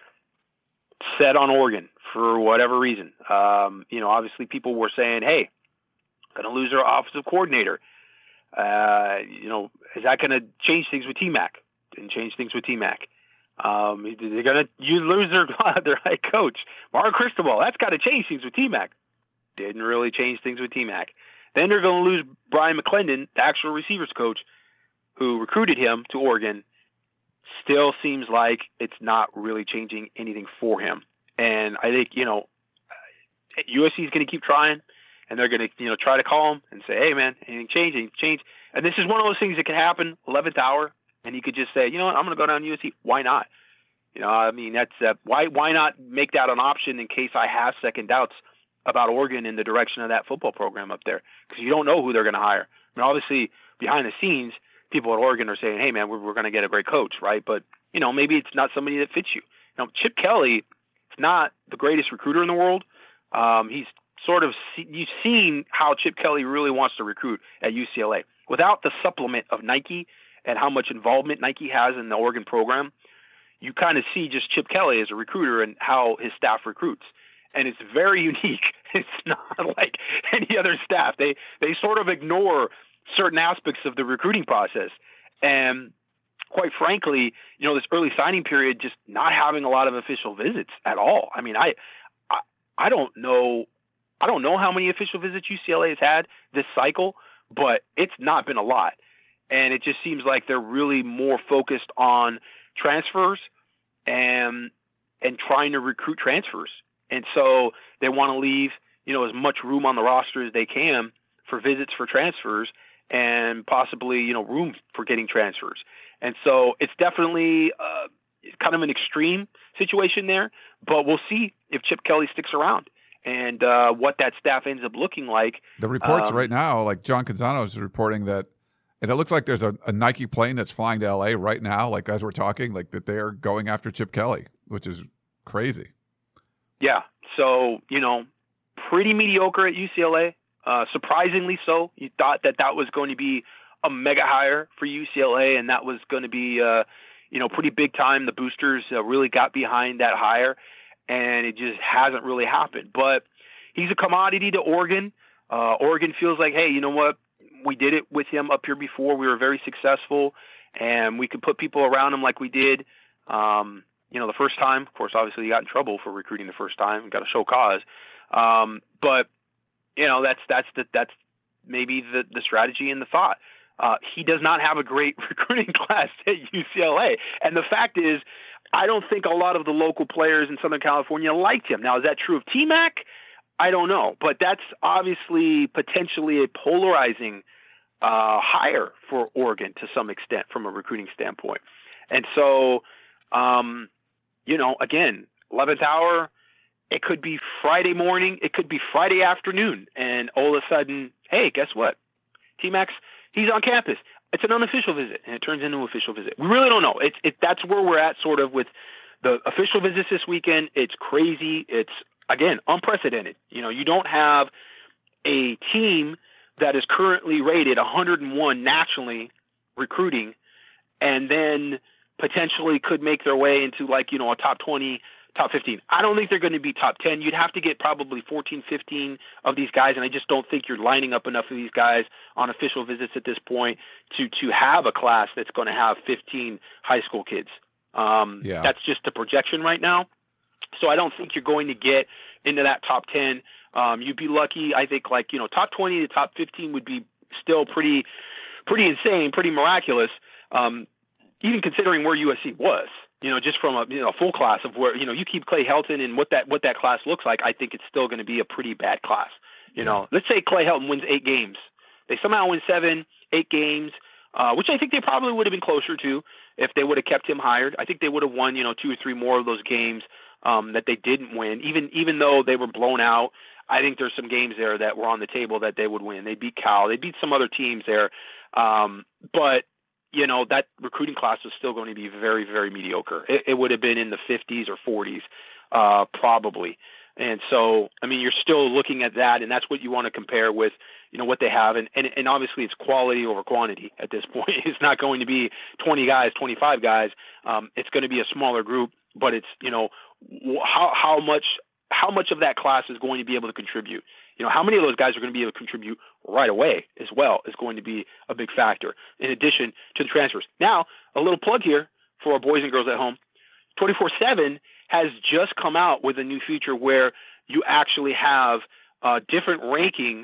set on Oregon for whatever reason. Um, you know, obviously, people were saying, "Hey, going to lose our offensive coordinator. Uh, you know, is that going to change things with T-Mac?" Didn't change things with T-Mac. Um, they're going to you lose their their head coach, Mario Cristobal. That's got to change things with T-Mac. Didn't really change things with T-Mac. Then they're going to lose Brian McClendon, the actual receivers coach, who recruited him to Oregon. Still seems like it's not really changing anything for him. And I think, you know, U S C is going to keep trying, and they're going to, you know, try to call him and say, "Hey, man, anything change, anything change." And this is one of those things that can happen, eleventh hour. And he could just say, "You know what, I'm going to go down to U S C. Why not?" You know, I mean, that's uh, why why not make that an option in case I have second doubts about Oregon in the direction of that football program up there, because you don't know who they're going to hire. I mean, obviously, behind the scenes, people at Oregon are saying, "Hey, man, we're, we're going to get a great coach," right? But, you know, maybe it's not somebody that fits you. You know, Chip Kelly is not the greatest recruiter in the world. Um, he's sort of – you've seen how Chip Kelly really wants to recruit at U C L A. Without the supplement of Nike – and how much involvement Nike has in the Oregon program, you kind of see just Chip Kelly as a recruiter and how his staff recruits. And it's very unique. It's not like any other staff. They they sort of ignore certain aspects of the recruiting process. And quite frankly, you know, this early signing period, just not having a lot of official visits at all. I mean, I I, I don't know I don't know how many official visits U C L A has had this cycle, but it's not been a lot. And it just seems like they're really more focused on transfers and and trying to recruit transfers. And so they want to leave, you know, as much room on the roster as they can for visits for transfers and possibly, you know, room for getting transfers. And so it's definitely uh, kind of an extreme situation there, but we'll see if Chip Kelly sticks around and uh, what that staff ends up looking like. The reports um, right now, like John Canzano is reporting that, and it looks like there's a, a Nike plane that's flying to L A right now, like as we're talking, like that they're going after Chip Kelly, which is crazy. Yeah. So, you know, pretty mediocre at U C L A. Uh, surprisingly so. You thought that that was going to be a mega hire for U C L A, and that was going to be, uh, you know, pretty big time. The boosters uh, really got behind that hire, and it just hasn't really happened. But he's a commodity to Oregon. Uh, Oregon feels like, hey, you know what? We did it with him up here before. We were very successful, and we could put people around him like we did, um, you know, the first time. Of course, obviously, he got in trouble for recruiting the first time. Got to show cause. Um, but you know, that's that's the, that's maybe the, the strategy and the thought. Uh, he does not have a great recruiting class at U C L A. And the fact is, I don't think a lot of the local players in Southern California liked him. Now, is that true of T-Mac? I don't know. But that's obviously potentially a polarizing uh, hire for Oregon to some extent from a recruiting standpoint. And so, um, you know, again, eleventh hour, it could be Friday morning. It could be Friday afternoon. And all of a sudden, hey, guess what? T-Mac's, he's on campus. It's an unofficial visit, and it turns into an official visit. We really don't know. It's it, that's where we're at sort of with the official visits this weekend. It's crazy. It's, again, unprecedented. You know, you don't have a team that is currently rated one hundred one nationally recruiting and then potentially could make their way into, like, you know, a top twenty, top fifteen. I don't think they're going to be top ten. You'd have to get probably fourteen, fifteen of these guys, and I just don't think you're lining up enough of these guys on official visits at this point to to have a class that's going to have fifteen high school kids. Um, yeah. That's just a projection right now. So I don't think you're going to get into that top ten. Um, you'd be lucky, I think, like, you know, top twenty to top fifteen would be still pretty pretty insane, pretty miraculous, um, even considering where U S C was. You know, just from a you know full class of where, you know, you keep Clay Helton and what that what that class looks like, I think it's still going to be a pretty bad class. You know, let's say Clay Helton wins eight games. They somehow win seven, eight games, uh, which I think they probably would have been closer to if they would have kept him hired. I think they would have won, you know, two or three more of those games um, that they didn't win. Even even though they were blown out, I think there's some games there that were on the table that they would win. They beat Cal. They beat some other teams there. Um, but you know, that recruiting class was still going to be very, very mediocre. It, it would have been in the fifties or forties, uh, probably. And so, I mean, you're still looking at that, and that's what you want to compare with, you know, what they have. And, and, and obviously it's quality over quantity at this point. It's not going to be twenty guys, twenty-five guys. Um, it's going to be a smaller group, but it's, you know, how, how much, how much of that class is going to be able to contribute? You know, how many of those guys are going to be able to contribute right away as well is going to be a big factor, in addition to the transfers. Now, a little plug here for our boys and girls at home. twenty-four seven has just come out with a new feature where you actually have uh, different rankings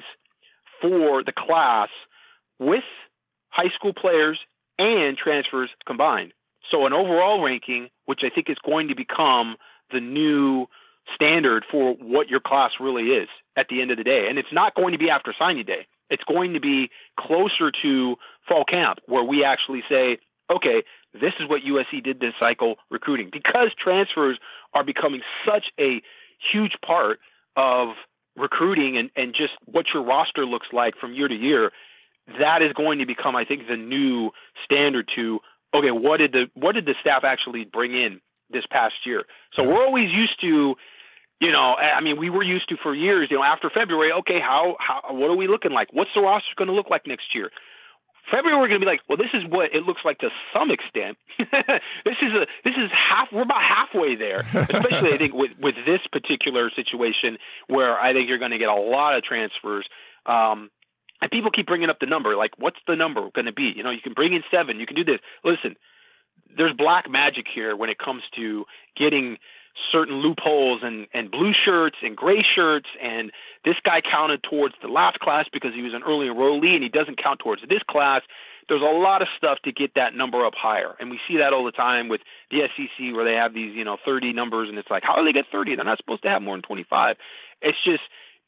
for the class with high school players and transfers combined. So an overall ranking, which I think is going to become the new standard for what your class really is at the end of the day. And it's not going to be after signing day. It's going to be closer to fall camp, where we actually say, okay, this is what U S C did this cycle recruiting. Because transfers are becoming such a huge part of recruiting and, and just what your roster looks like from year to year, that is going to become, I think, the new standard to, okay, what did the what did the staff actually bring in this past year? So we're always used to, you know, I mean, we were used to for years, you know, after February, okay, how, how, what are we looking like? What's the roster going to look like next year? February, we're going to be like, well, this is what it looks like to some extent. this is a, this is half, we're about halfway there, especially I think with, with this particular situation where I think you're going to get a lot of transfers. Um, and people keep bringing up the number, like, what's the number going to be? You know, you can bring in seven, you can do this. Listen, there's black magic here when it comes to getting certain loopholes and, and blue shirts and gray shirts. And this guy counted towards the last class because he was an early enrollee, and he doesn't count towards this class. There's a lot of stuff to get that number up higher. And we see that all the time with the S E C, where they have these, you know, thirty numbers, and it's like, how do they get thirty? They're not supposed to have more than twenty-five. It's just,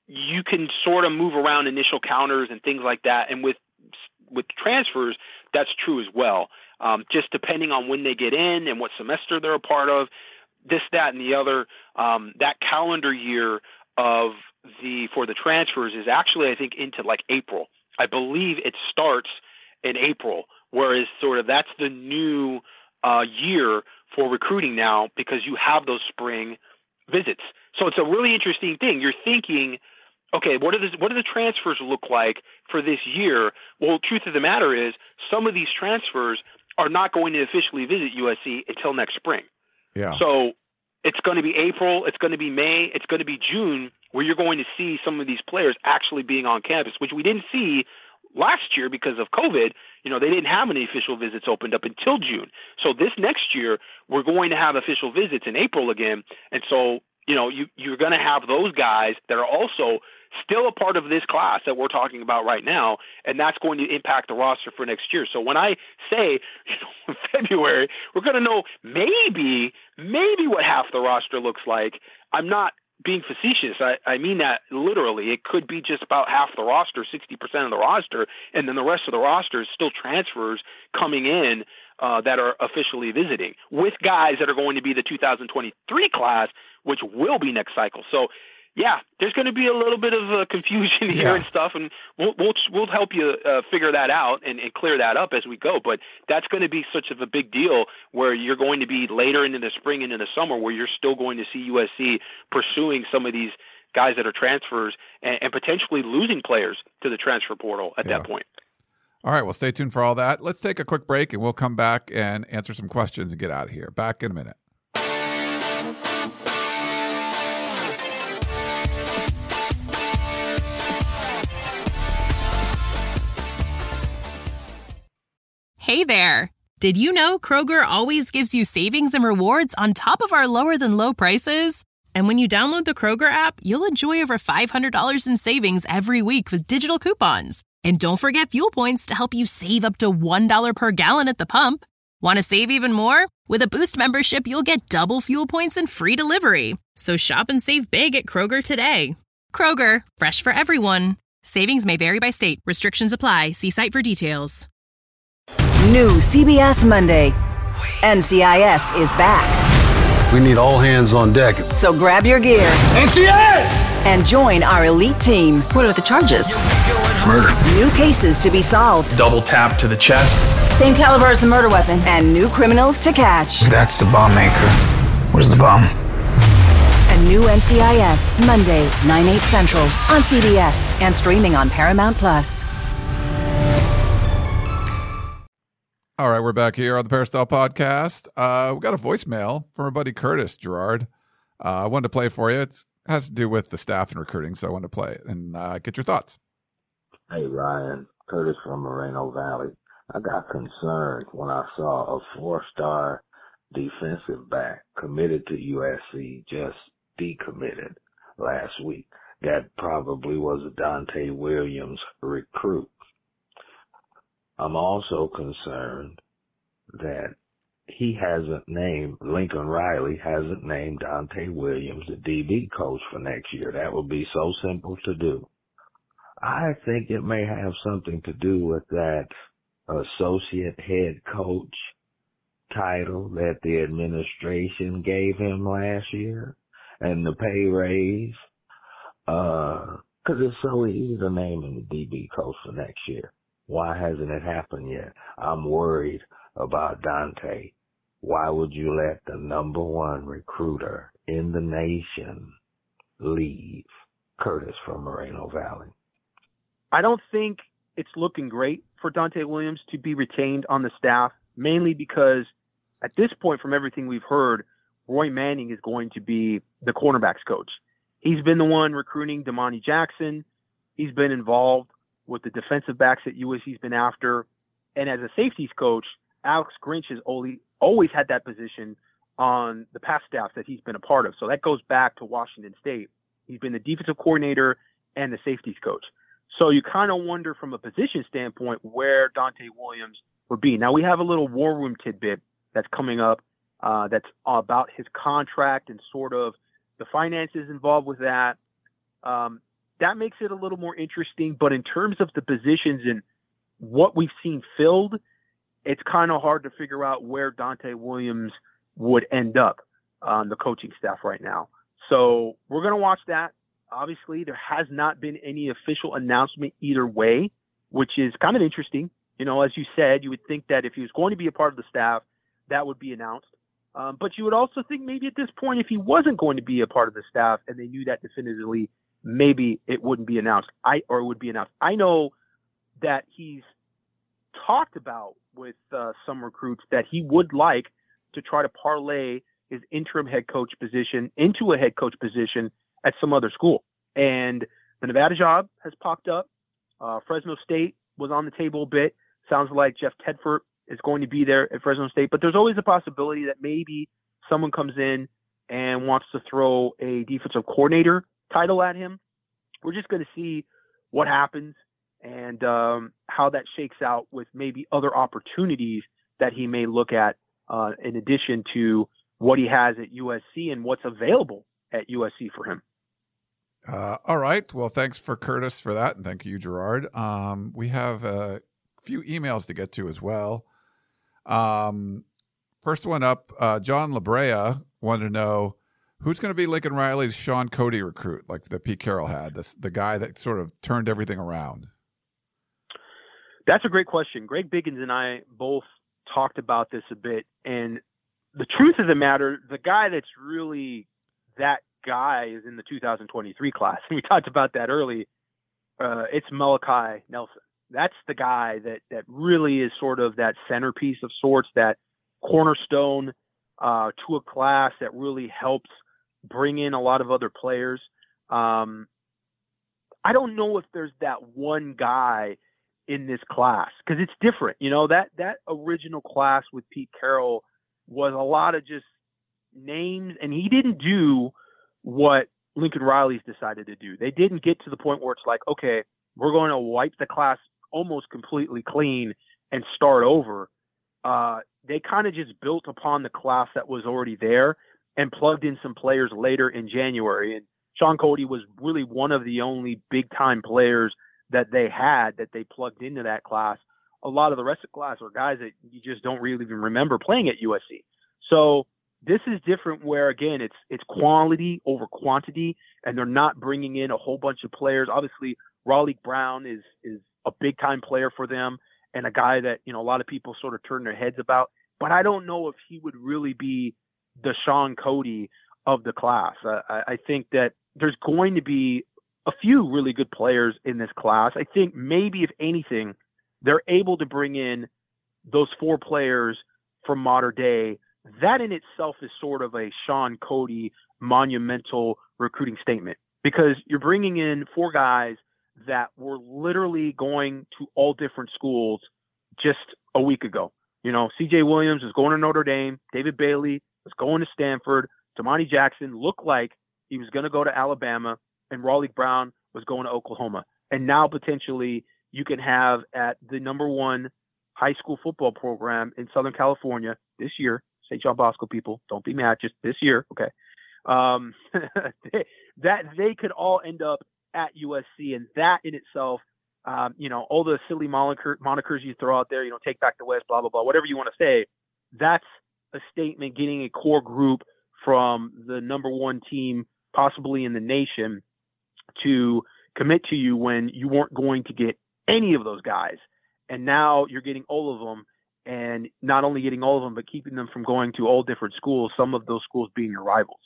you can sort of move around initial counters and things like that. And with with transfers, that's true as well. Um, just depending on when they get in and what semester they're a part of, this, that, and the other. Um, that calendar year of the for the transfers is actually, I think, into like April. I believe it starts in April, whereas sort of that's the new uh, year for recruiting now because you have those spring visits. So it's a really interesting thing. You're thinking, okay, what are the what do the transfers look like for this year? Well, truth of the matter is, some of these transfers are not going to officially visit U S C until next spring. Yeah. So it's going to be April, it's going to be May, it's going to be June, where you're going to see some of these players actually being on campus, which we didn't see last year because of COVID. You know, they didn't have any official visits opened up until June. So this next year, we're going to have official visits in April again. And so, you know, you, you're going to have those guys that are also still a part of this class that we're talking about right now, and that's going to impact the roster for next year. So when I say, you know, in February, we're going to know maybe, maybe what half the roster looks like, I'm not being facetious. I, I mean that literally. It could be just about half the roster, sixty percent of the roster, and then the rest of the roster is still transfers coming in uh, that are officially visiting with guys that are going to be the two thousand twenty-three class, which will be next cycle. So, yeah, there's going to be a little bit of uh, confusion here yeah. and stuff, and we'll we'll, we'll help you uh, figure that out and, and clear that up as we go. But that's going to be such of a big deal where you're going to be later into the spring and in the summer where you're still going to see U S C pursuing some of these guys that are transfers and, and potentially losing players to the transfer portal at yeah. that point. All right, well, stay tuned for all that. Let's take a quick break, and we'll come back and answer some questions and get out of here. Back in a minute. Hey there! Did you know Kroger always gives you savings and rewards on top of our lower-than-low prices? And when you download the Kroger app, you'll enjoy over five hundred dollars in savings every week with digital coupons. And don't forget fuel points to help you save up to one dollar per gallon at the pump. Want to save even more? With a Boost membership, you'll get double fuel points and free delivery. So shop and save big at Kroger today. Kroger, fresh for everyone. Savings may vary by state. Restrictions apply. See site for details. New C B S Monday. N C I S is back. We need all hands on deck. So grab your gear. N C I S! And join our elite team. What are the charges? Murder. New cases to be solved. Double tap to the chest. Same caliber as the murder weapon. And new criminals to catch. That's the bomb maker. Where's the bomb? A new N C I S, Monday, nine, eight Central, on C B S and streaming on Paramount Plus. All right, we're back here on the Peristyle Podcast. Uh, we got a voicemail from our buddy Curtis, Gerard. Uh, I wanted to play for you. It's, it has to do with the staff and recruiting, so I wanted to play it and uh, get your thoughts. Hey, Ryan. Curtis from Moreno Valley. I got concerned when I saw a four-star defensive back committed to U S C just decommitted last week. That probably was a Dante Williams recruit. I'm also concerned that he hasn't named, Lincoln Riley hasn't named Dante Williams the D B coach for next year. That would be so simple to do. I think it may have something to do with that associate head coach title that the administration gave him last year and the pay raise. Uh, cause it's so easy to name him the D B coach for next year. Why hasn't it happened yet? I'm worried about Dante. Why would you let the number one recruiter in the nation leave? Curtis from Moreno Valley. I don't think it's looking great for Dante Williams to be retained on the staff, mainly because at this point, from everything we've heard, Roy Manning is going to be the cornerbacks coach. He's been the one recruiting Damani Jackson. He's been involved with the defensive backs that U S C's been after. And as a safeties coach, Alex Grinch has only, always had that position on the past staffs that he's been a part of. So that goes back to Washington State. He's been the defensive coordinator and the safeties coach. So you kind of wonder from a position standpoint where Dante Williams would be. Now we have a little war room tidbit that's coming up uh, that's about his contract and sort of the finances involved with that. Um, that makes it a little more interesting. But in terms of the positions and what we've seen filled, it's kind of hard to figure out where Donte Williams would end up on the coaching staff right now. So we're going to watch that. Obviously, there has not been any official announcement either way, which is kind of interesting. You know, as you said, you would think that if he was going to be a part of the staff, that would be announced. Um, but you would also think maybe at this point, if he wasn't going to be a part of the staff and they knew that definitively, maybe it wouldn't be announced. I or it would be announced. I know that he's talked about with uh, some recruits that he would like to try to parlay his interim head coach position into a head coach position at some other school. And the Nevada job has popped up. Uh, Fresno State was on the table a bit. Sounds like Jeff Tedford is going to be there at Fresno State, but there's always a possibility that maybe someone comes in and wants to throw a defensive coordinator title at him. We're just going to see what happens and um, how that shakes out with maybe other opportunities that he may look at uh, in addition to what he has at U S C and what's available at U S C for him. Uh, all right. Well, thanks for Curtis for that. And thank you, Gerard. Um, we have a few emails to get to as well. Um, first one up, uh, John Labrea wanted to know who's going to be Lincoln Riley's Sean Cody recruit, like that Pete Carroll had, this, the guy that sort of turned everything around. That's a great question. Greg Biggins and I both talked about this a bit. And the truth of the matter, the guy that's really that guy is in the two thousand twenty-three class. We talked about that early. Uh, it's Malachi Nelson. That's the guy that, that really is sort of that centerpiece of sorts, that cornerstone uh, to a class that really helps bring in a lot of other players. Um, I don't know if there's that one guy in this class because it's different. You know, that, that original class with Pete Carroll was a lot of just names, and he didn't do what Lincoln Riley's decided to do. They didn't get to the point where it's like, okay, we're going to wipe the class almost completely clean and start over. Uh, they kind of just built upon the class that was already there and plugged in some players later in January. And Sean Cody was really one of the only big time players that they had that they plugged into that class. A lot of the rest of the class are guys that you just don't really even remember playing at U S C. So this is different where, again, it's it's quality over quantity, and they're not bringing in a whole bunch of players. Obviously, Raleigh Brown is is a big-time player for them and a guy that, you know, a lot of people sort of turn their heads about. But I don't know if he would really be the Sean Cody of the class. Uh, I, I think that there's going to be a few really good players in this class. I think maybe, if anything, they're able to bring in those four players from modern day. That in itself is sort of a Sean Cody monumental recruiting statement, because you're bringing in four guys that were literally going to all different schools just a week ago. You know, C J Williams was going to Notre Dame. David Bailey was going to Stanford. Tamani Jackson looked like he was going to go to Alabama, and Raleigh Brown was going to Oklahoma. And now potentially you can have at the number one high school football program in Southern California this year, Saint John Bosco people, don't be mad, just this year, okay, um, that they could all end up at U S C. And that in itself, um, you know, all the silly moniker, monikers you throw out there, you know, take back the West, blah, blah, blah, whatever you want to say, that's a statement getting a core group from the number one team possibly in the nation to commit to you when you weren't going to get any of those guys. And now you're getting all of them. And not only getting all of them, but keeping them from going to all different schools, some of those schools being your rivals.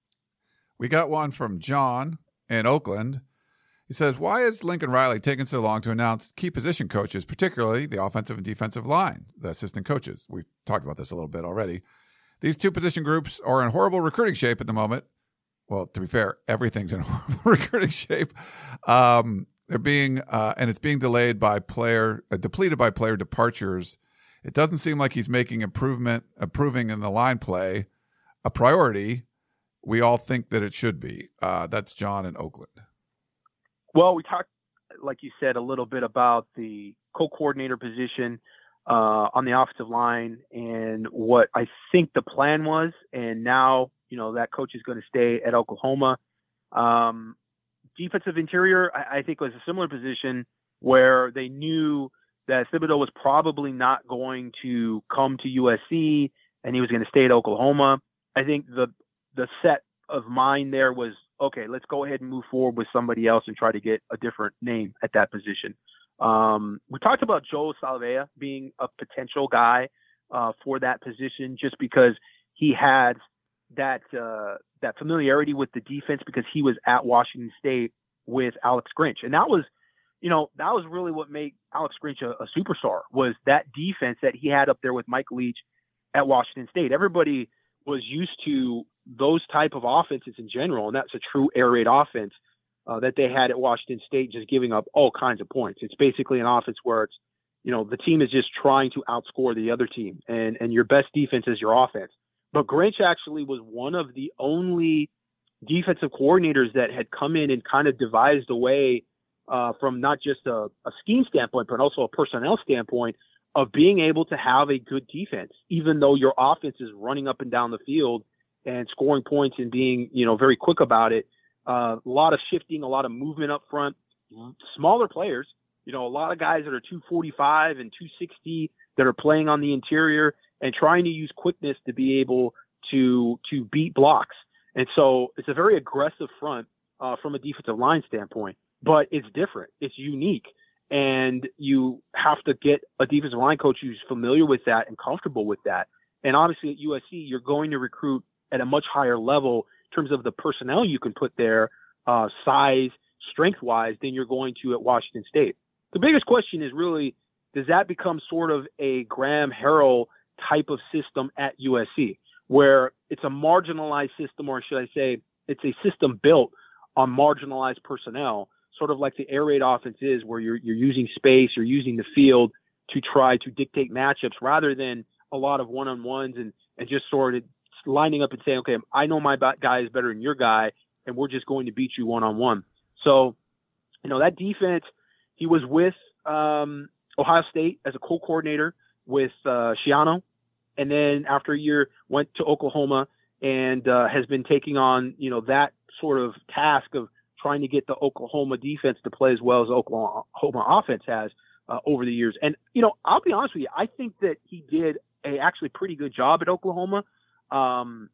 We got one from John in Oakland. He says, why is Lincoln Riley taking so long to announce key position coaches, particularly the offensive and defensive lines, the assistant coaches? We've talked about this a little bit already. These two position groups are in horrible recruiting shape at the moment. Well, to be fair, everything's in horrible recruiting shape. Um, they're being, uh, and it's being delayed by player, uh, depleted by player departures. It doesn't seem like he's making improvement, improving in the line play a priority. We all think that it should be. Uh, that's John in Oakland. Well, we talked, like you said, a little bit about the co-coordinator position uh, on the offensive line and what I think the plan was. And now, you know, that coach is going to stay at Oklahoma. Um, defensive interior, I, I think, was a similar position where they knew that Thibodeau was probably not going to come to U S C and he was going to stay at Oklahoma. I think the the set of mind there was, okay, let's go ahead and move forward with somebody else and try to get a different name at that position. Um, we talked about Joe Salavea being a potential guy uh, for that position just because he had that uh, that familiarity with the defense because he was at Washington State with Alex Grinch. And that was, you know, that was really what made Alex Grinch a, a superstar, was that defense that he had up there with Mike Leach at Washington State. Everybody was used to those type of offenses in general, and that's a true air raid offense uh, that they had at Washington State, just giving up all kinds of points. It's basically an offense where it's, you know, the team is just trying to outscore the other team, and, and your best defense is your offense. But Grinch actually was one of the only defensive coordinators that had come in and kind of devised a way uh, from not just a, a scheme standpoint, but also a personnel standpoint of being able to have a good defense, even though your offense is running up and down the field and scoring points and being, you know, very quick about it. Uh, a lot of shifting, a lot of movement up front, smaller players, you know, a lot of guys that are two forty-five and two sixty that are playing on the interior and trying to use quickness to be able to, to beat blocks. And so it's a very aggressive front uh, from a defensive line standpoint, but it's different. It's unique. And you have to get a defensive line coach who's familiar with that and comfortable with that. And obviously at U S C, you're going to recruit at a much higher level in terms of the personnel you can put there, uh, size, strength-wise, than you're going to at Washington State. The biggest question is really, does that become sort of a Graham Harrell type of system at U S C, where it's a marginalized system, or should I say it's a system built on marginalized personnel, sort of like the air raid offense is, where you're you're using space, you're using the field to try to dictate matchups rather than a lot of one-on-ones and, and just sort of lining up and saying, okay, I know my guy is better than your guy, and we're just going to beat you one-on-one. So, you know, that defense, he was with um, Ohio State as a co-coordinator with uh, Schiano, and then after a year went to Oklahoma and uh, has been taking on, you know, that sort of task of trying to get the Oklahoma defense to play as well as Oklahoma offense has uh, over the years. And, you know, I'll be honest with you, I think that he did a actually pretty good job at Oklahoma. Um,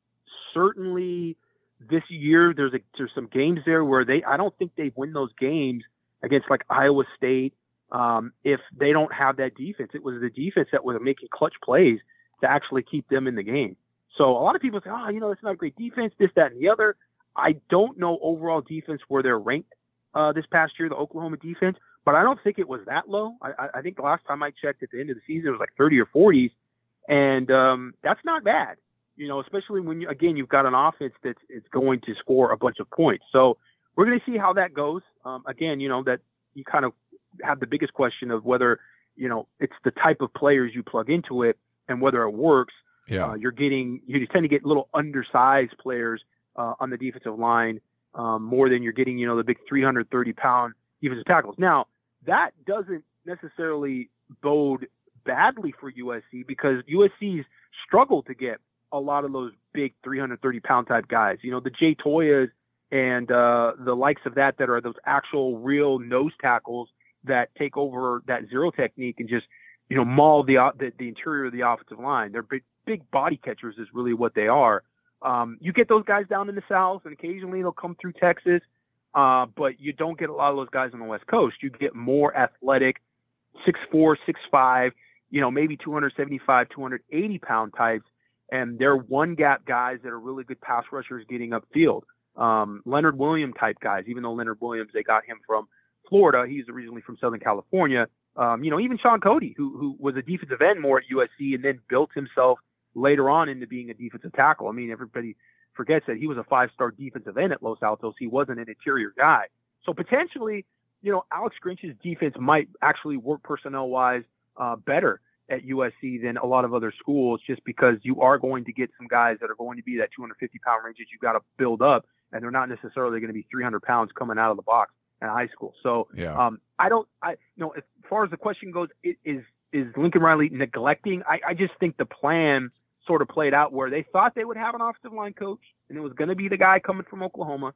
certainly this year, there's a, there's some games there where they, I don't think they win those games against like Iowa State. Um, if they don't have that defense, it was the defense that was making clutch plays to actually keep them in the game. So a lot of people say, oh, you know, it's not a great defense, this, that, and the other. I don't know overall defense where they're ranked uh, this past year, the Oklahoma defense, but I don't think it was that low. I, I think the last time I checked at the end of the season, it was like thirty or forties, and um, that's not bad. You know, especially when, you, again, you've got an offense that's it's going to score a bunch of points. So we're going to see how that goes. Um, again, you know, that you kind of have the biggest question of whether, you know, it's the type of players you plug into it and whether it works. Yeah. Uh, you're getting, you tend to get little undersized players uh, on the defensive line um, more than you're getting, you know, the big three hundred thirty pound defensive tackles. Now, that doesn't necessarily bode badly for U S C because U S C's struggled to get a lot of those big three hundred thirty pound type guys, you know, the Jay Toyas and uh, the likes of that, that are those actual real nose tackles that take over that zero technique and just, you know, maul the, the, the interior of the offensive line. They're big, big body catchers is really what they are. Um, you get those guys down in the South and occasionally they'll come through Texas. Uh, but you don't get a lot of those guys on the West Coast. You get more athletic, six four, six five, you know, maybe two seventy-five, two eighty pound types. And they're one gap guys that are really good pass rushers getting upfield. Um, Leonard Williams type guys, even though Leonard Williams, they got him from Florida. He's originally from Southern California. Um, you know, even Sean Cody, who, who was a defensive end more at U S C and then built himself later on into being a defensive tackle. I mean, everybody forgets that he was a five-star defensive end at Los Altos. He wasn't an interior guy. So potentially, you know, Alex Grinch's defense might actually work personnel-wise uh, better at U S C than a lot of other schools, just because you are going to get some guys that are going to be that two hundred fifty pound range that you got to build up, and they're not necessarily going to be three hundred pounds coming out of the box in high school. So yeah. um, I don't, I, you know, as far as the question goes, it, is is Lincoln Riley neglecting? I, I just think the plan sort of played out where they thought they would have an offensive line coach, and it was going to be the guy coming from Oklahoma.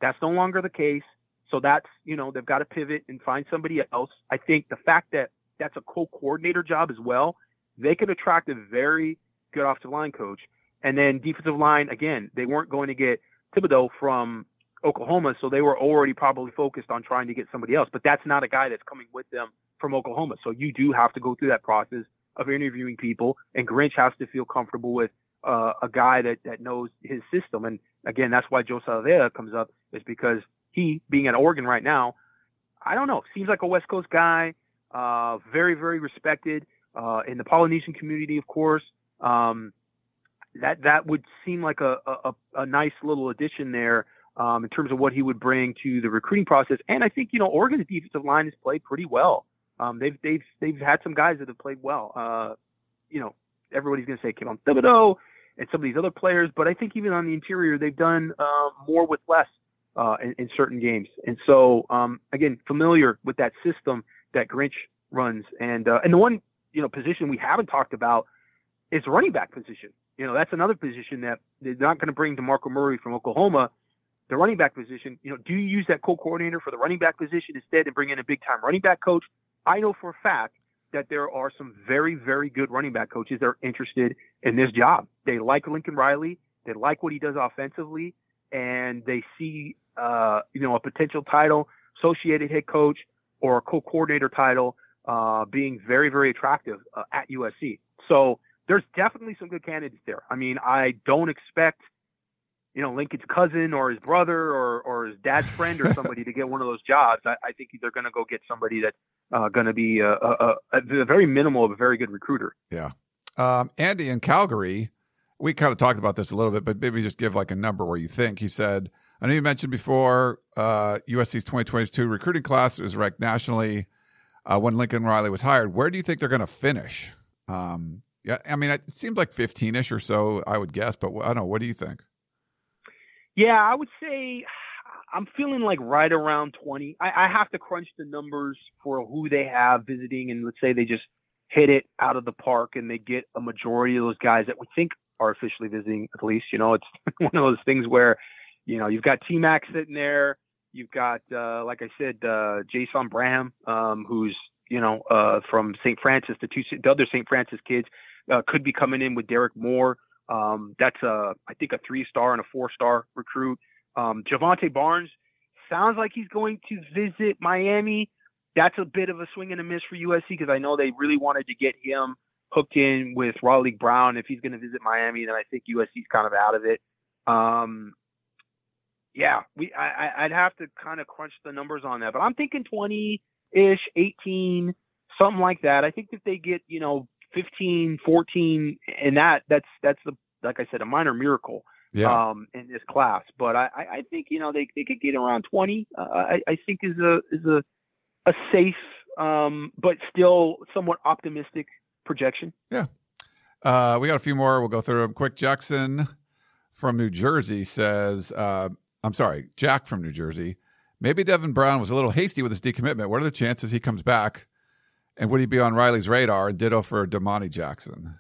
That's no longer the case. So that's, you know, they've got to pivot and find somebody else. I think the fact that that's a co-coordinator job as well, they could attract a very good offensive line coach. And then defensive line, again, they weren't going to get Thibodeau from Oklahoma, so they were already probably focused on trying to get somebody else. But that's not a guy that's coming with them from Oklahoma. So you do have to go through that process of interviewing people, and Grinch has to feel comfortable with uh, a guy that, that knows his system. And again, that's why Joe Salavea comes up, is because he, being at Oregon right now, I don't know, seems like a West Coast guy, uh, very, very respected uh, in the Polynesian community, of course. Um, that that would seem like a, a, a nice little addition there um, in terms of what he would bring to the recruiting process. And I think, you know, Oregon's defensive line has played pretty well. Um, they've they've they've had some guys that have played well. Uh, you know, everybody's going to say Kevon Thibodeau and some of these other players, but I think even on the interior, they've done uh, more with less uh, in, in certain games. And so, um, again, familiar with that system that Grinch runs. And uh, and the one, you know, position we haven't talked about is the running back position. You know, that's another position that they're not going to bring DeMarco Murray from Oklahoma. The running back position, you know, do you use that co-coordinator for the running back position instead and bring in a big-time running back coach? I know for a fact that there are some very, very good running back coaches that are interested in this job. They like Lincoln Riley. They like what he does offensively, and they see, uh, you know, a potential title, associated head coach or a co-coordinator title uh, being very, very attractive uh, at U S C. So there's definitely some good candidates there. I mean, I don't expect, you know, Lincoln's cousin or his brother or, or his dad's friend or somebody to get one of those jobs. I, I think they're going to go get somebody that's uh, going to be a, a, a, a very minimal of a very good recruiter. Yeah. Um, Andy in Calgary, we kind of talked about this a little bit, but maybe just give like a number where you think. He said, I know you mentioned before uh, U S C's twenty twenty-two recruiting class was ranked nationally uh, when Lincoln Riley was hired. Where do you think they're going to finish? Um, yeah, I mean, it seems like fifteen-ish or so, I would guess, but I don't know. What do you think? Yeah, I would say I'm feeling like right around twenty. I, I have to crunch the numbers for who they have visiting, and let's say they just hit it out of the park and they get a majority of those guys that we think are officially visiting, at least. You know, it's one of those things where, you know, you've got T-Mac sitting there. You've got, uh, like I said, uh, Jason Braham, um, who's, you know, uh, from Saint Francis, the two, the other Saint Francis kids uh, could be coming in with Derek Moore. Um, that's a, I think a three-star and a four-star recruit. Um, Javante Barnes sounds like he's going to visit Miami. That's a bit of a swing and a miss for U S C because I know they really wanted to get him hooked in with Raleigh Brown. If he's going to visit Miami, then I think U S C's kind of out of it. Um, yeah, we, I, I'd have to kind of crunch the numbers on that, but I'm thinking twenty-ish, eighteen, something like that. I think if they get, you know, fifteen, fourteen, and that that's that's the, like I said, a minor miracle yeah. um, in this class. But I, I think, you know, they, they could get around twenty. Uh, I, I think is a is a a safe um, but still somewhat optimistic projection. Yeah. Uh, we got a few more. We'll go through them quick. Jackson from New Jersey says, uh, I'm sorry, Jack from New Jersey. Maybe Devin Brown was a little hasty with his decommitment. What are the chances he comes back? And would he be on Riley's radar? And ditto for Damani Jackson.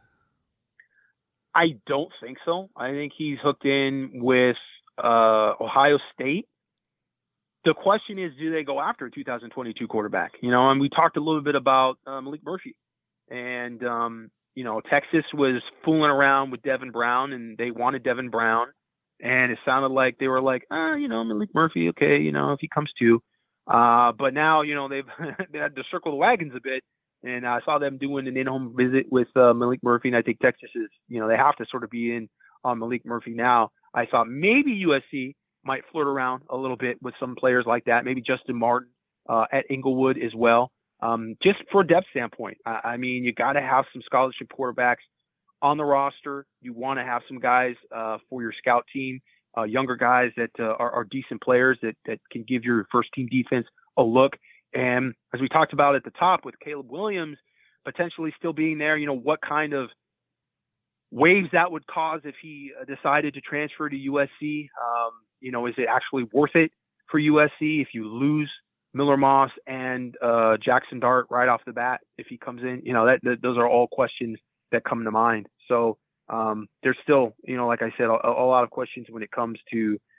I don't think so. I think he's hooked in with uh, Ohio State. The question is, do they go after a two thousand twenty-two quarterback? You know, and we talked a little bit about uh, Malik Murphy. And, um, you know, Texas was fooling around with Devin Brown, and they wanted Devin Brown. And it sounded like they were like, ah, you know, Malik Murphy, okay, you know, if he comes to. Uh, but now, you know, they've they had to circle the wagons a bit. And I saw them doing an in-home visit with uh, Malik Murphy. And I think Texas is, you know, they have to sort of be in on Malik Murphy now. I thought maybe U S C might flirt around a little bit with some players like that. Maybe Justin Martin uh, at Inglewood as well. Um, just for a depth standpoint. I, I mean, you got to have some scholarship quarterbacks on the roster. You want to have some guys uh, for your scout team, uh, younger guys that uh, are, are decent players that, that can give your first team defense a look. And as we talked about at the top with Caleb Williams potentially still being there, you know, what kind of waves that would cause if he uh, decided to transfer to U S C. Um, you know, is it actually worth it for U S C if you lose Miller Moss and uh, Jackson Dart right off the bat if he comes in? You know, that, that those are all questions that come to mind. So um, there's still, you know, like I said, a, a lot of questions when it comes to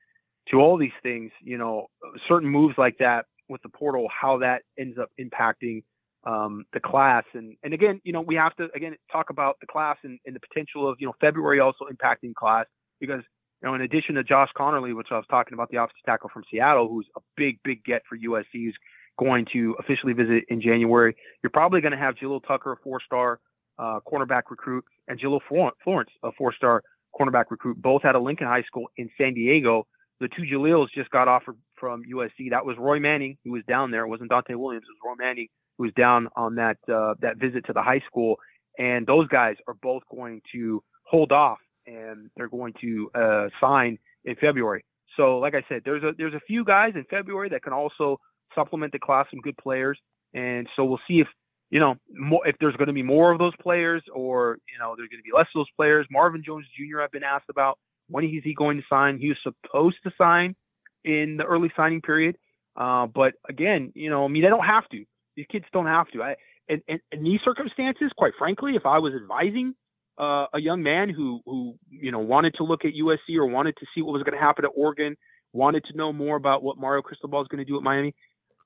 to all these things, you know, certain moves like that with the portal, how that ends up impacting um, the class. And, and again, you know, we have to, again, talk about the class and, and the potential of, you know, February also impacting class because, you know, in addition to Josh Connerly, which I was talking about, the offensive tackle from Seattle, who's a big, big get for U S C, who's going to officially visit in January, you're probably going to have Jalil Tucker, a four-star uh, cornerback recruit, and Jalil Florence, a four-star cornerback recruit, both out of Lincoln High School in San Diego. The two Jalils just got offered from U S C. That was Roy Manning, who was down there. It wasn't Dante Williams. It was Roy Manning, who was down on that uh, that visit to the high school. And those guys are both going to hold off, and they're going to uh, sign in February. So, like I said, there's a there's a few guys in February that can also supplement the class, some good players. And so we'll see if, you know, more, if there's going to be more of those players or, you know, there's going to be less of those players. Marvin Jones Junior, I've been asked about. When is he going to sign? He was supposed to sign in the early signing period. Uh, but again, you know, I mean, they don't have to. These kids don't have to. I, and, and in these circumstances, quite frankly, if I was advising uh, a young man who, who, you know, wanted to look at U S C or wanted to see what was going to happen at Oregon, wanted to know more about what Mario Cristobal is going to do at Miami,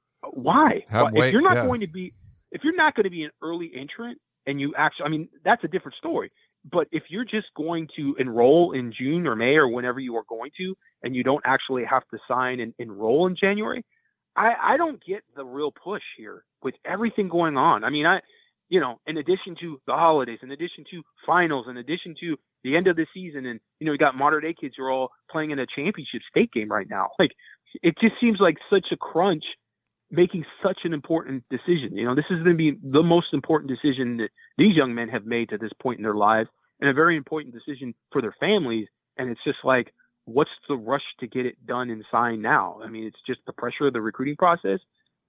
why? Have If weight, you're not yeah. going to be, if you're not going to be an early entrant and you actually, I mean, that's a different story. But if you're just going to enroll in June or May or whenever you are going to, and you don't actually have to sign and enroll in January, I, I don't get the real push here with everything going on. I mean, I, you know, in addition to the holidays, in addition to finals, in addition to the end of the season, and, you know, you got modern day kids who are all playing in a championship state game right now. Like, it just seems like such a crunch making such an important decision. You know, this is going to be the most important decision that these young men have made to this point in their lives, and a very important decision for their families. And it's just like, what's the rush to get it done and signed now? I mean, it's just the pressure of the recruiting process.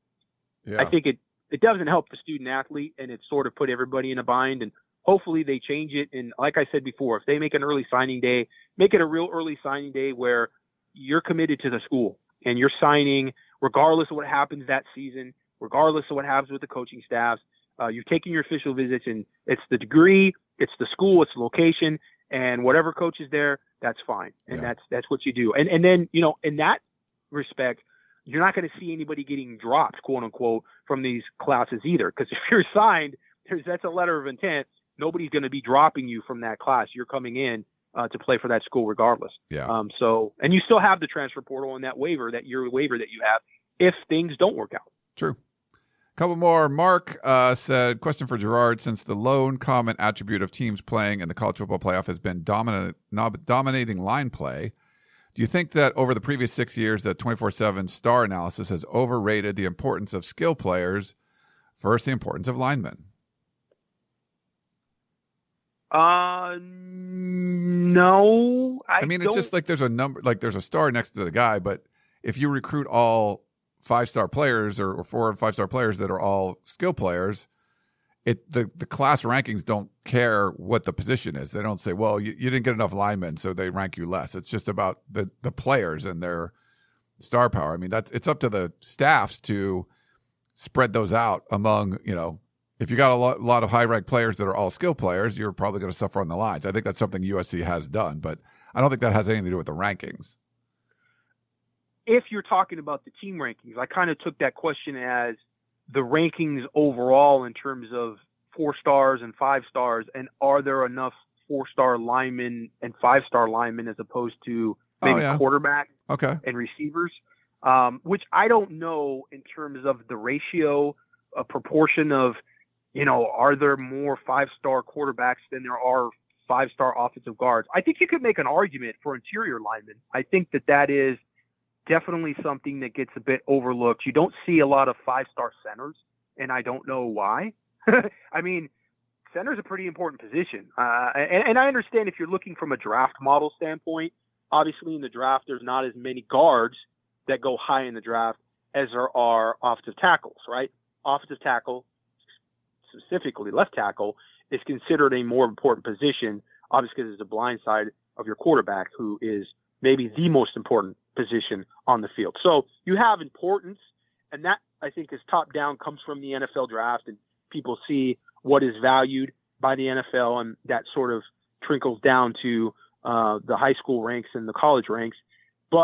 Yeah. I think it, it doesn't help the student athlete, and it sort of put everybody in a bind, and hopefully they change it. And like I said before, if they make an early signing day, make it a real early signing day where you're committed to the school and you're signing regardless of what happens that season, regardless of what happens with the coaching staffs. Uh, you're taking your official visits, and it's the degree, it's the school, it's the location, and whatever coach is there, that's fine. And Yeah. that's that's what you do. And and then, you know, in that respect, you're not going to see anybody getting dropped, quote unquote, from these classes either. Because if you're signed, there's that's a letter of intent. Nobody's going to be dropping you from that class. You're coming in uh, to play for that school regardless. Yeah. Um, so, and you still have the transfer portal and that waiver, that year waiver that you have, if things don't work out. True. Couple more. Mark uh, said, question for Gerard. Since the lone common attribute of teams playing in the college football playoff has been dominant, dominating line play, do you think that over the previous six years, the twenty-four seven star analysis has overrated the importance of skill players versus the importance of linemen? Uh, no. I, I mean, don't... it's just like there's a number, like there's a star next to the guy, but if you recruit all five-star players or, or four or five-star players that are all skill players, it the, the class rankings don't care what the position is. They don't say, well, you, you didn't get enough linemen, so they rank you less. It's just about the, the players and their star power. I mean, that's it's up to the staffs to spread those out among, you know, if you got a lot, lot of high-ranked players that are all skill players, you're probably going to suffer on the lines. I think that's something U S C has done, but I don't think that has anything to do with the rankings. If you're talking about the team rankings, I kind of took that question as the rankings overall in terms of four stars and five stars, and are there enough four-star linemen and five-star linemen as opposed to maybe Oh, yeah. quarterbacks Okay. and receivers, um, which I don't know in terms of the ratio, a proportion of, you know, are there more five-star quarterbacks than there are five-star offensive guards? I think you could make an argument for interior linemen. I think that that is definitely something that gets a bit overlooked. You don't see a lot of five-star centers, and I don't know why. I mean, center is a pretty important position. Uh, and, and I understand if you're looking from a draft model standpoint, obviously in the draft, there's not as many guards that go high in the draft as there are offensive tackles, right? Offensive tackle, specifically left tackle, is considered a more important position, obviously because it's the blind side of your quarterback, who is maybe the most important position on the field. So you have importance, and that, I think, is top down, comes from the N F L draft, and people see what is valued by the N F L, and that sort of trickles down to uh, the high school ranks and the college ranks. But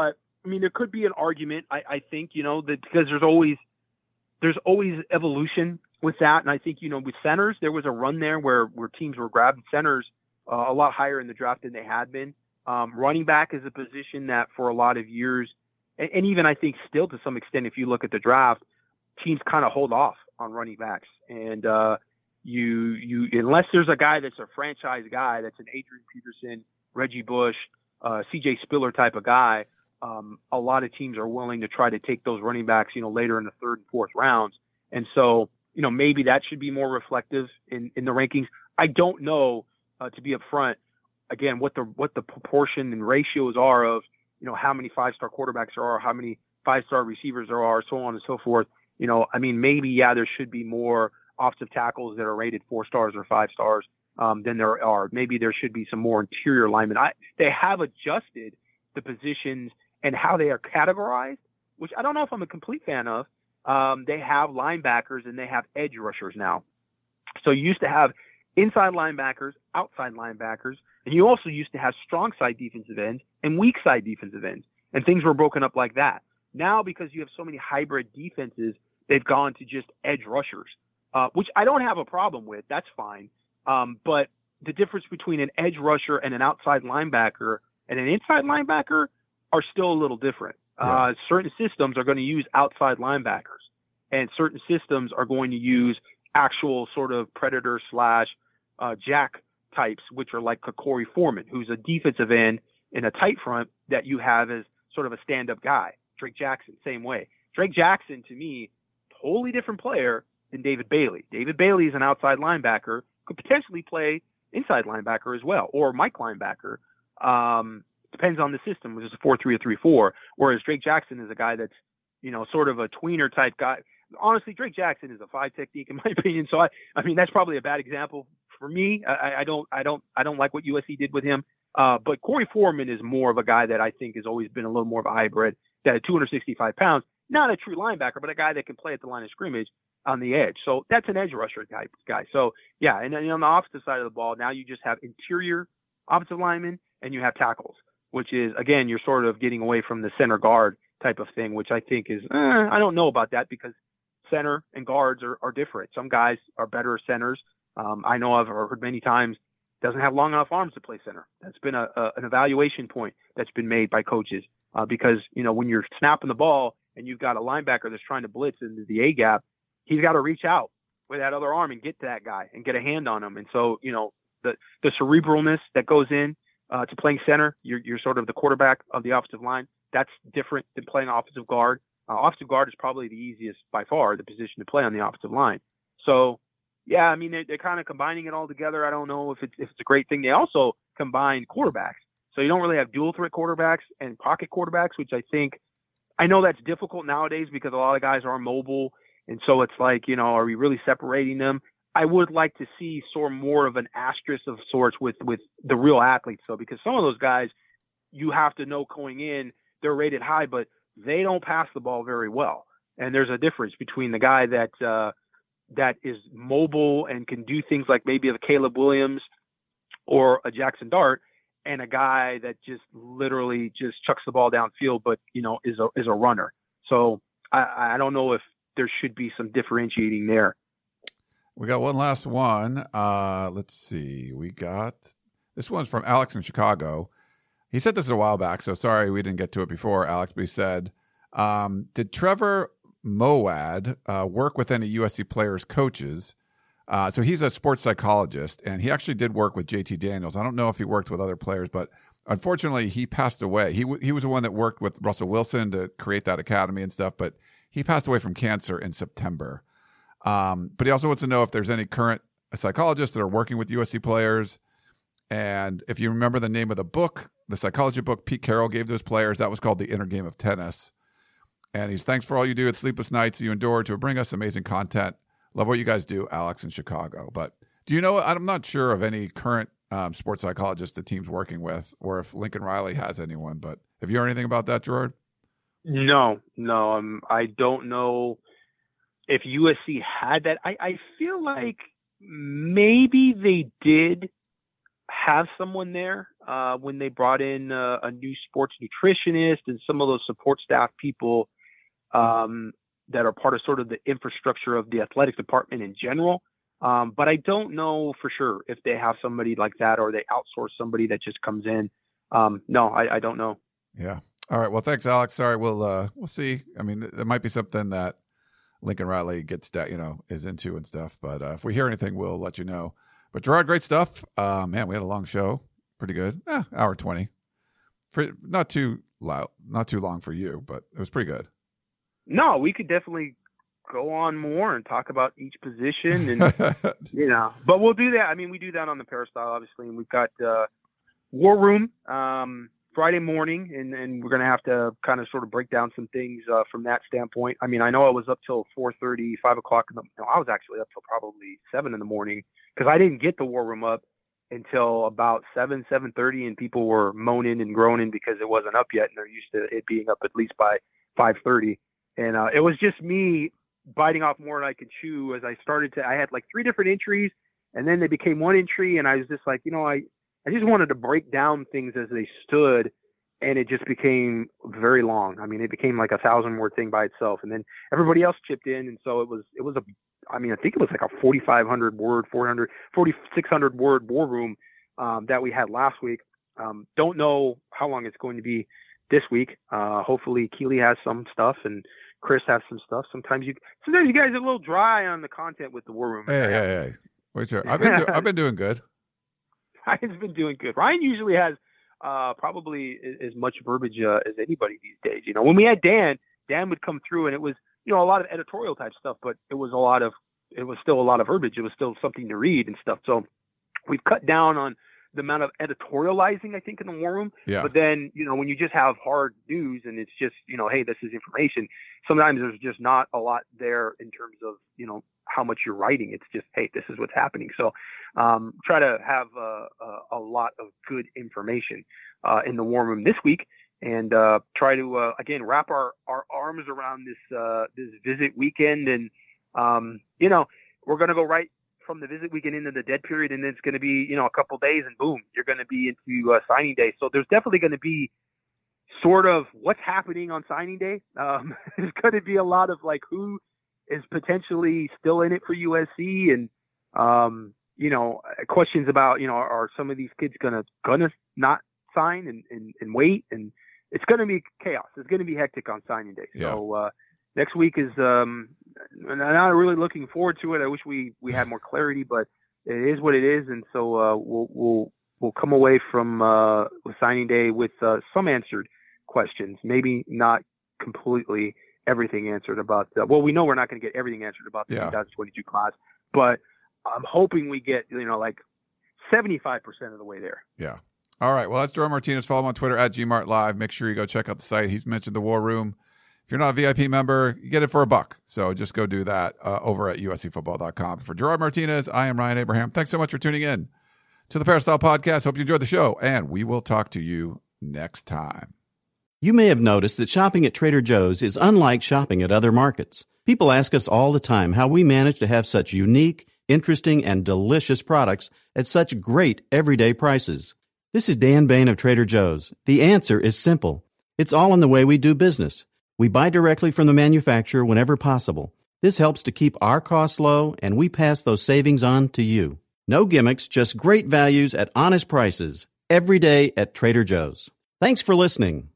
I mean, there could be an argument. I, I think you know that because there's always there's always evolution with that, and I think you know with centers there was a run there where where teams were grabbing centers uh, a lot higher in the draft than they had been. Um, running back is a position that for a lot of years, and, and even I think still to some extent, if you look at the draft, teams kind of hold off on running backs, and uh, you you unless there's a guy that's a franchise guy, that's an Adrian Peterson, Reggie Bush, uh, C J Spiller type of guy. Um, a lot of teams are willing to try to take those running backs, you know, later in the third and fourth rounds. And so, you know, maybe that should be more reflective in, in the rankings. I don't know, uh, to be upfront, again, what the what the proportion and ratios are of, you know, how many five-star quarterbacks there are, how many five-star receivers there are, so on and so forth. You know, I mean, maybe, yeah, there should be more offensive tackles that are rated four stars or five stars um, than there are. Maybe there should be some more interior linemen. I, they have adjusted the positions and how they are categorized, which I don't know if I'm a complete fan of. Um, they have linebackers and they have edge rushers now. So you used to have inside linebackers, outside linebackers, and you also used to have strong side defensive ends and weak side defensive ends, and things were broken up like that. Now, because you have so many hybrid defenses, they've gone to just edge rushers, uh, which I don't have a problem with. That's fine. Um, but the difference between an edge rusher and an outside linebacker and an inside linebacker are still a little different. Yeah. Uh, certain systems are going to use outside linebackers, and certain systems are going to use actual sort of predator slash uh, jack types, which are like Corey Foreman, who's a defensive end in a tight front that you have as sort of a stand-up guy. Drake Jackson, same way. Drake Jackson, to me, totally different player than David Bailey. David Bailey is an outside linebacker, could potentially play inside linebacker as well, or Mike linebacker. Um, Depends on the system, which is a four three or three four, whereas Drake Jackson is a guy that's, you know, sort of a tweener type guy. Honestly, Drake Jackson is a five technique in my opinion. So I, I mean, that's probably a bad example for me. I, I don't, I don't, I don't like what U S C did with him. Uh, but Corey Foreman is more of a guy that I think has always been a little more of a hybrid, that at two hundred sixty-five pounds, not a true linebacker, but a guy that can play at the line of scrimmage on the edge. So that's an edge rusher type guy. So yeah, and then on the opposite side of the ball, now you just have interior offensive linemen and you have tackles, which is, again, you're sort of getting away from the center guard type of thing, which I think is, eh, I don't know about that, because center and guards are, are different. Some guys are better centers. Um, I know I've heard many times doesn't have long enough arms to play center. That's been a, a, an evaluation point that's been made by coaches uh, because, you know, when you're snapping the ball and you've got a linebacker that's trying to blitz into the A gap, he's got to reach out with that other arm and get to that guy and get a hand on him. And so, you know, the, the cerebralness that goes in, Uh, to playing center, you're, you're sort of the quarterback of the offensive line. That's different than playing offensive guard. Uh, offensive guard is probably the easiest by far, the position to play on the offensive line. So, yeah, I mean, they're, they're kind of combining it all together. I don't know if it's, if it's a great thing. They also combine quarterbacks. So you don't really have dual threat quarterbacks and pocket quarterbacks, which I think, I know that's difficult nowadays because a lot of guys are mobile. And so it's like, you know, are we really separating them? I would like to see sort of more of an asterisk of sorts with, with the real athletes, though, because some of those guys, you have to know going in, they're rated high, but they don't pass the ball very well. And there's a difference between the guy that uh, that is mobile and can do things like maybe a Caleb Williams or a Jackson Dart, and a guy that just literally just chucks the ball downfield, but, you know, is a, is a runner. So I, I don't know if there should be some differentiating there. We got one last one. Uh, let's see. We got this one's from Alex in Chicago. He said this a while back, so sorry we didn't get to it before, Alex. But he said, um, did Trevor Moawad uh, work with any U S C players' coaches? Uh, so he's a sports psychologist, and he actually did work with J T Daniels. I don't know if he worked with other players, but unfortunately, he passed away. He w- he was the one that worked with Russell Wilson to create that academy and stuff, but he passed away from cancer in September. Um, but he also wants to know if there's any current psychologists that are working with U S C players. And if you remember the name of the book, the psychology book Pete Carroll gave those players, that was called The Inner Game of Tennis. And he's, thanks for all you do at Sleepless Nights you endure to bring us amazing content. Love what you guys do, Alex in Chicago. But do you know, I'm not sure of any current um, sports psychologists the team's working with, or if Lincoln Riley has anyone, but have you heard anything about that, Gerard? No, no, um, I don't know if U S C had that. I, I feel like maybe they did have someone there uh, when they brought in uh, a new sports nutritionist and some of those support staff people um, that are part of sort of the infrastructure of the athletic department in general. Um, but I don't know for sure if they have somebody like that or they outsource somebody that just comes in. Um, no, I, I don't know. Yeah. All right. Well, thanks, Alex. Sorry. We'll, uh, we'll see. I mean, there might be something that Lincoln Riley gets that, you know, is into and stuff. But uh, if we hear anything, we'll let you know. But Gerard, great stuff. Uh, man, we had a long show. Pretty good. Eh, hour twenty. For, not too loud, not too long for you, but it was pretty good. No, we could definitely go on more and talk about each position and, you know, but we'll do that. I mean, we do that on the Peristyle, obviously, and we've got uh, War Room um, Friday morning, and, and we're going to have to kind of sort of break down some things uh, from that standpoint. I mean, I know I was up till four thirty, five o'clock. In the, no, I was actually up till probably seven in the morning because I didn't get the War Room up until about seven, seven thirty, and people were moaning and groaning because it wasn't up yet, and they're used to it being up at least by five thirty. And uh, it was just me biting off more than I could chew as I started to, I had like three different entries, and then they became one entry, and I was just like, you know, I, I just wanted to break down things as they stood, and it just became very long. I mean, it became like a thousand word thing by itself, and then everybody else chipped in, and so it was, it was a, I mean, I think it was like a forty-five hundred word, four hundred, forty-six hundred word war room um, that we had last week. Um, don't know how long it's going to be this week. Uh, hopefully Keely has some stuff and Chris has some stuff. Sometimes you, sometimes you guys are a little dry on the content with the War Room. Hey, hey, hey! Wait, sure. I've been, do- I've been doing good. Ryan's been doing good. Ryan usually has uh, probably as much verbiage uh, as anybody these days. You know, when we had Dan, Dan would come through, and it was, you know, a lot of editorial type stuff, but it was a lot of, it was still a lot of verbiage. It was still something to read and stuff. So we've cut down on the amount of editorializing, I think, in the War Room. Yeah. But then, you know, when you just have hard news and it's just, you know, hey, this is information, sometimes there's just not a lot there in terms of, you know, how much you're writing. It's just, hey, this is what's happening. So um, try to have a, a, a lot of good information uh, in the War Room this week, and uh, try to, uh, again, wrap our, our arms around this, uh, this visit weekend. And, um, you know, we're going to go right from the visit weekend into the dead period, and it's going to be, you know, a couple days, and boom, you're going to be into uh, signing day. So there's definitely going to be sort of what's happening on signing day. Um, there's going to be a lot of like who is potentially still in it for U S C, and um, you know, questions about, you know, are, are some of these kids gonna gonna not sign and, and, and wait, and it's going to be chaos. It's going to be hectic on signing day. Yeah. So uh, next week is, um, I'm not really looking forward to it. I wish we, we had more clarity, but it is what it is. And so uh, we'll, we'll, we'll come away from uh, with signing day with uh, some answered questions, maybe not completely everything answered about the, well, we know we're not going to get everything answered about the yeah. twenty twenty-two class, but I'm hoping we get, you know, like seventy-five percent of the way there. Yeah. All right. Well, that's Gerard Martinez. Follow him on Twitter at G Mart Live. Make sure you go check out the site. He's mentioned the War Room. If you're not a V I P member, you get it for a buck. So just go do that uh, over at U S C football dot com. For Gerard Martinez, I am Ryan Abraham. Thanks so much for tuning in to the Peristyle Podcast. Hope you enjoyed the show, and we will talk to you next time. You may have noticed that shopping at Trader Joe's is unlike shopping at other markets. People ask us all the time how we manage to have such unique, interesting, and delicious products at such great everyday prices. This is Dan Bain of Trader Joe's. The answer is simple. It's all in the way we do business. We buy directly from the manufacturer whenever possible. This helps to keep our costs low, and we pass those savings on to you. No gimmicks, just great values at honest prices. Every day at Trader Joe's. Thanks for listening.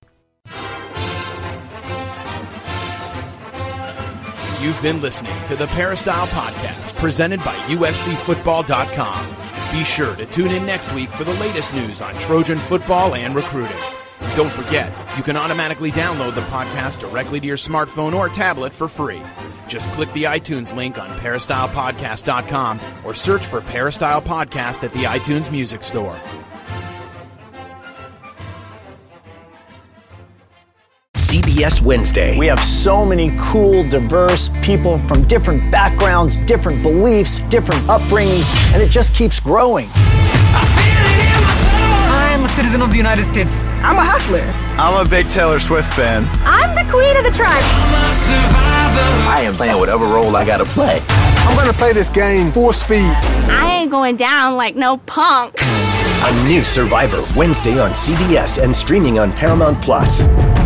You've been listening to the Peristyle Podcast, presented by U S C football dot com. Be sure to tune in next week for the latest news on Trojan football and recruiting. Don't forget, you can automatically download the podcast directly to your smartphone or tablet for free. Just click the iTunes link on Peristyle Podcast dot com or search for Peristyle Podcast at the iTunes Music Store. C B S Wednesday. We have so many cool, diverse people from different backgrounds, different beliefs, different upbringings, and it just keeps growing. I'm a citizen of the United States. I'm a hustler. I'm a big Taylor Swift fan. I'm the queen of the tribe. I am playing whatever role I gotta play. I'm gonna play this game full speed. I ain't going down like no punk. A new Survivor Wednesday on C B S and streaming on Paramount Plus.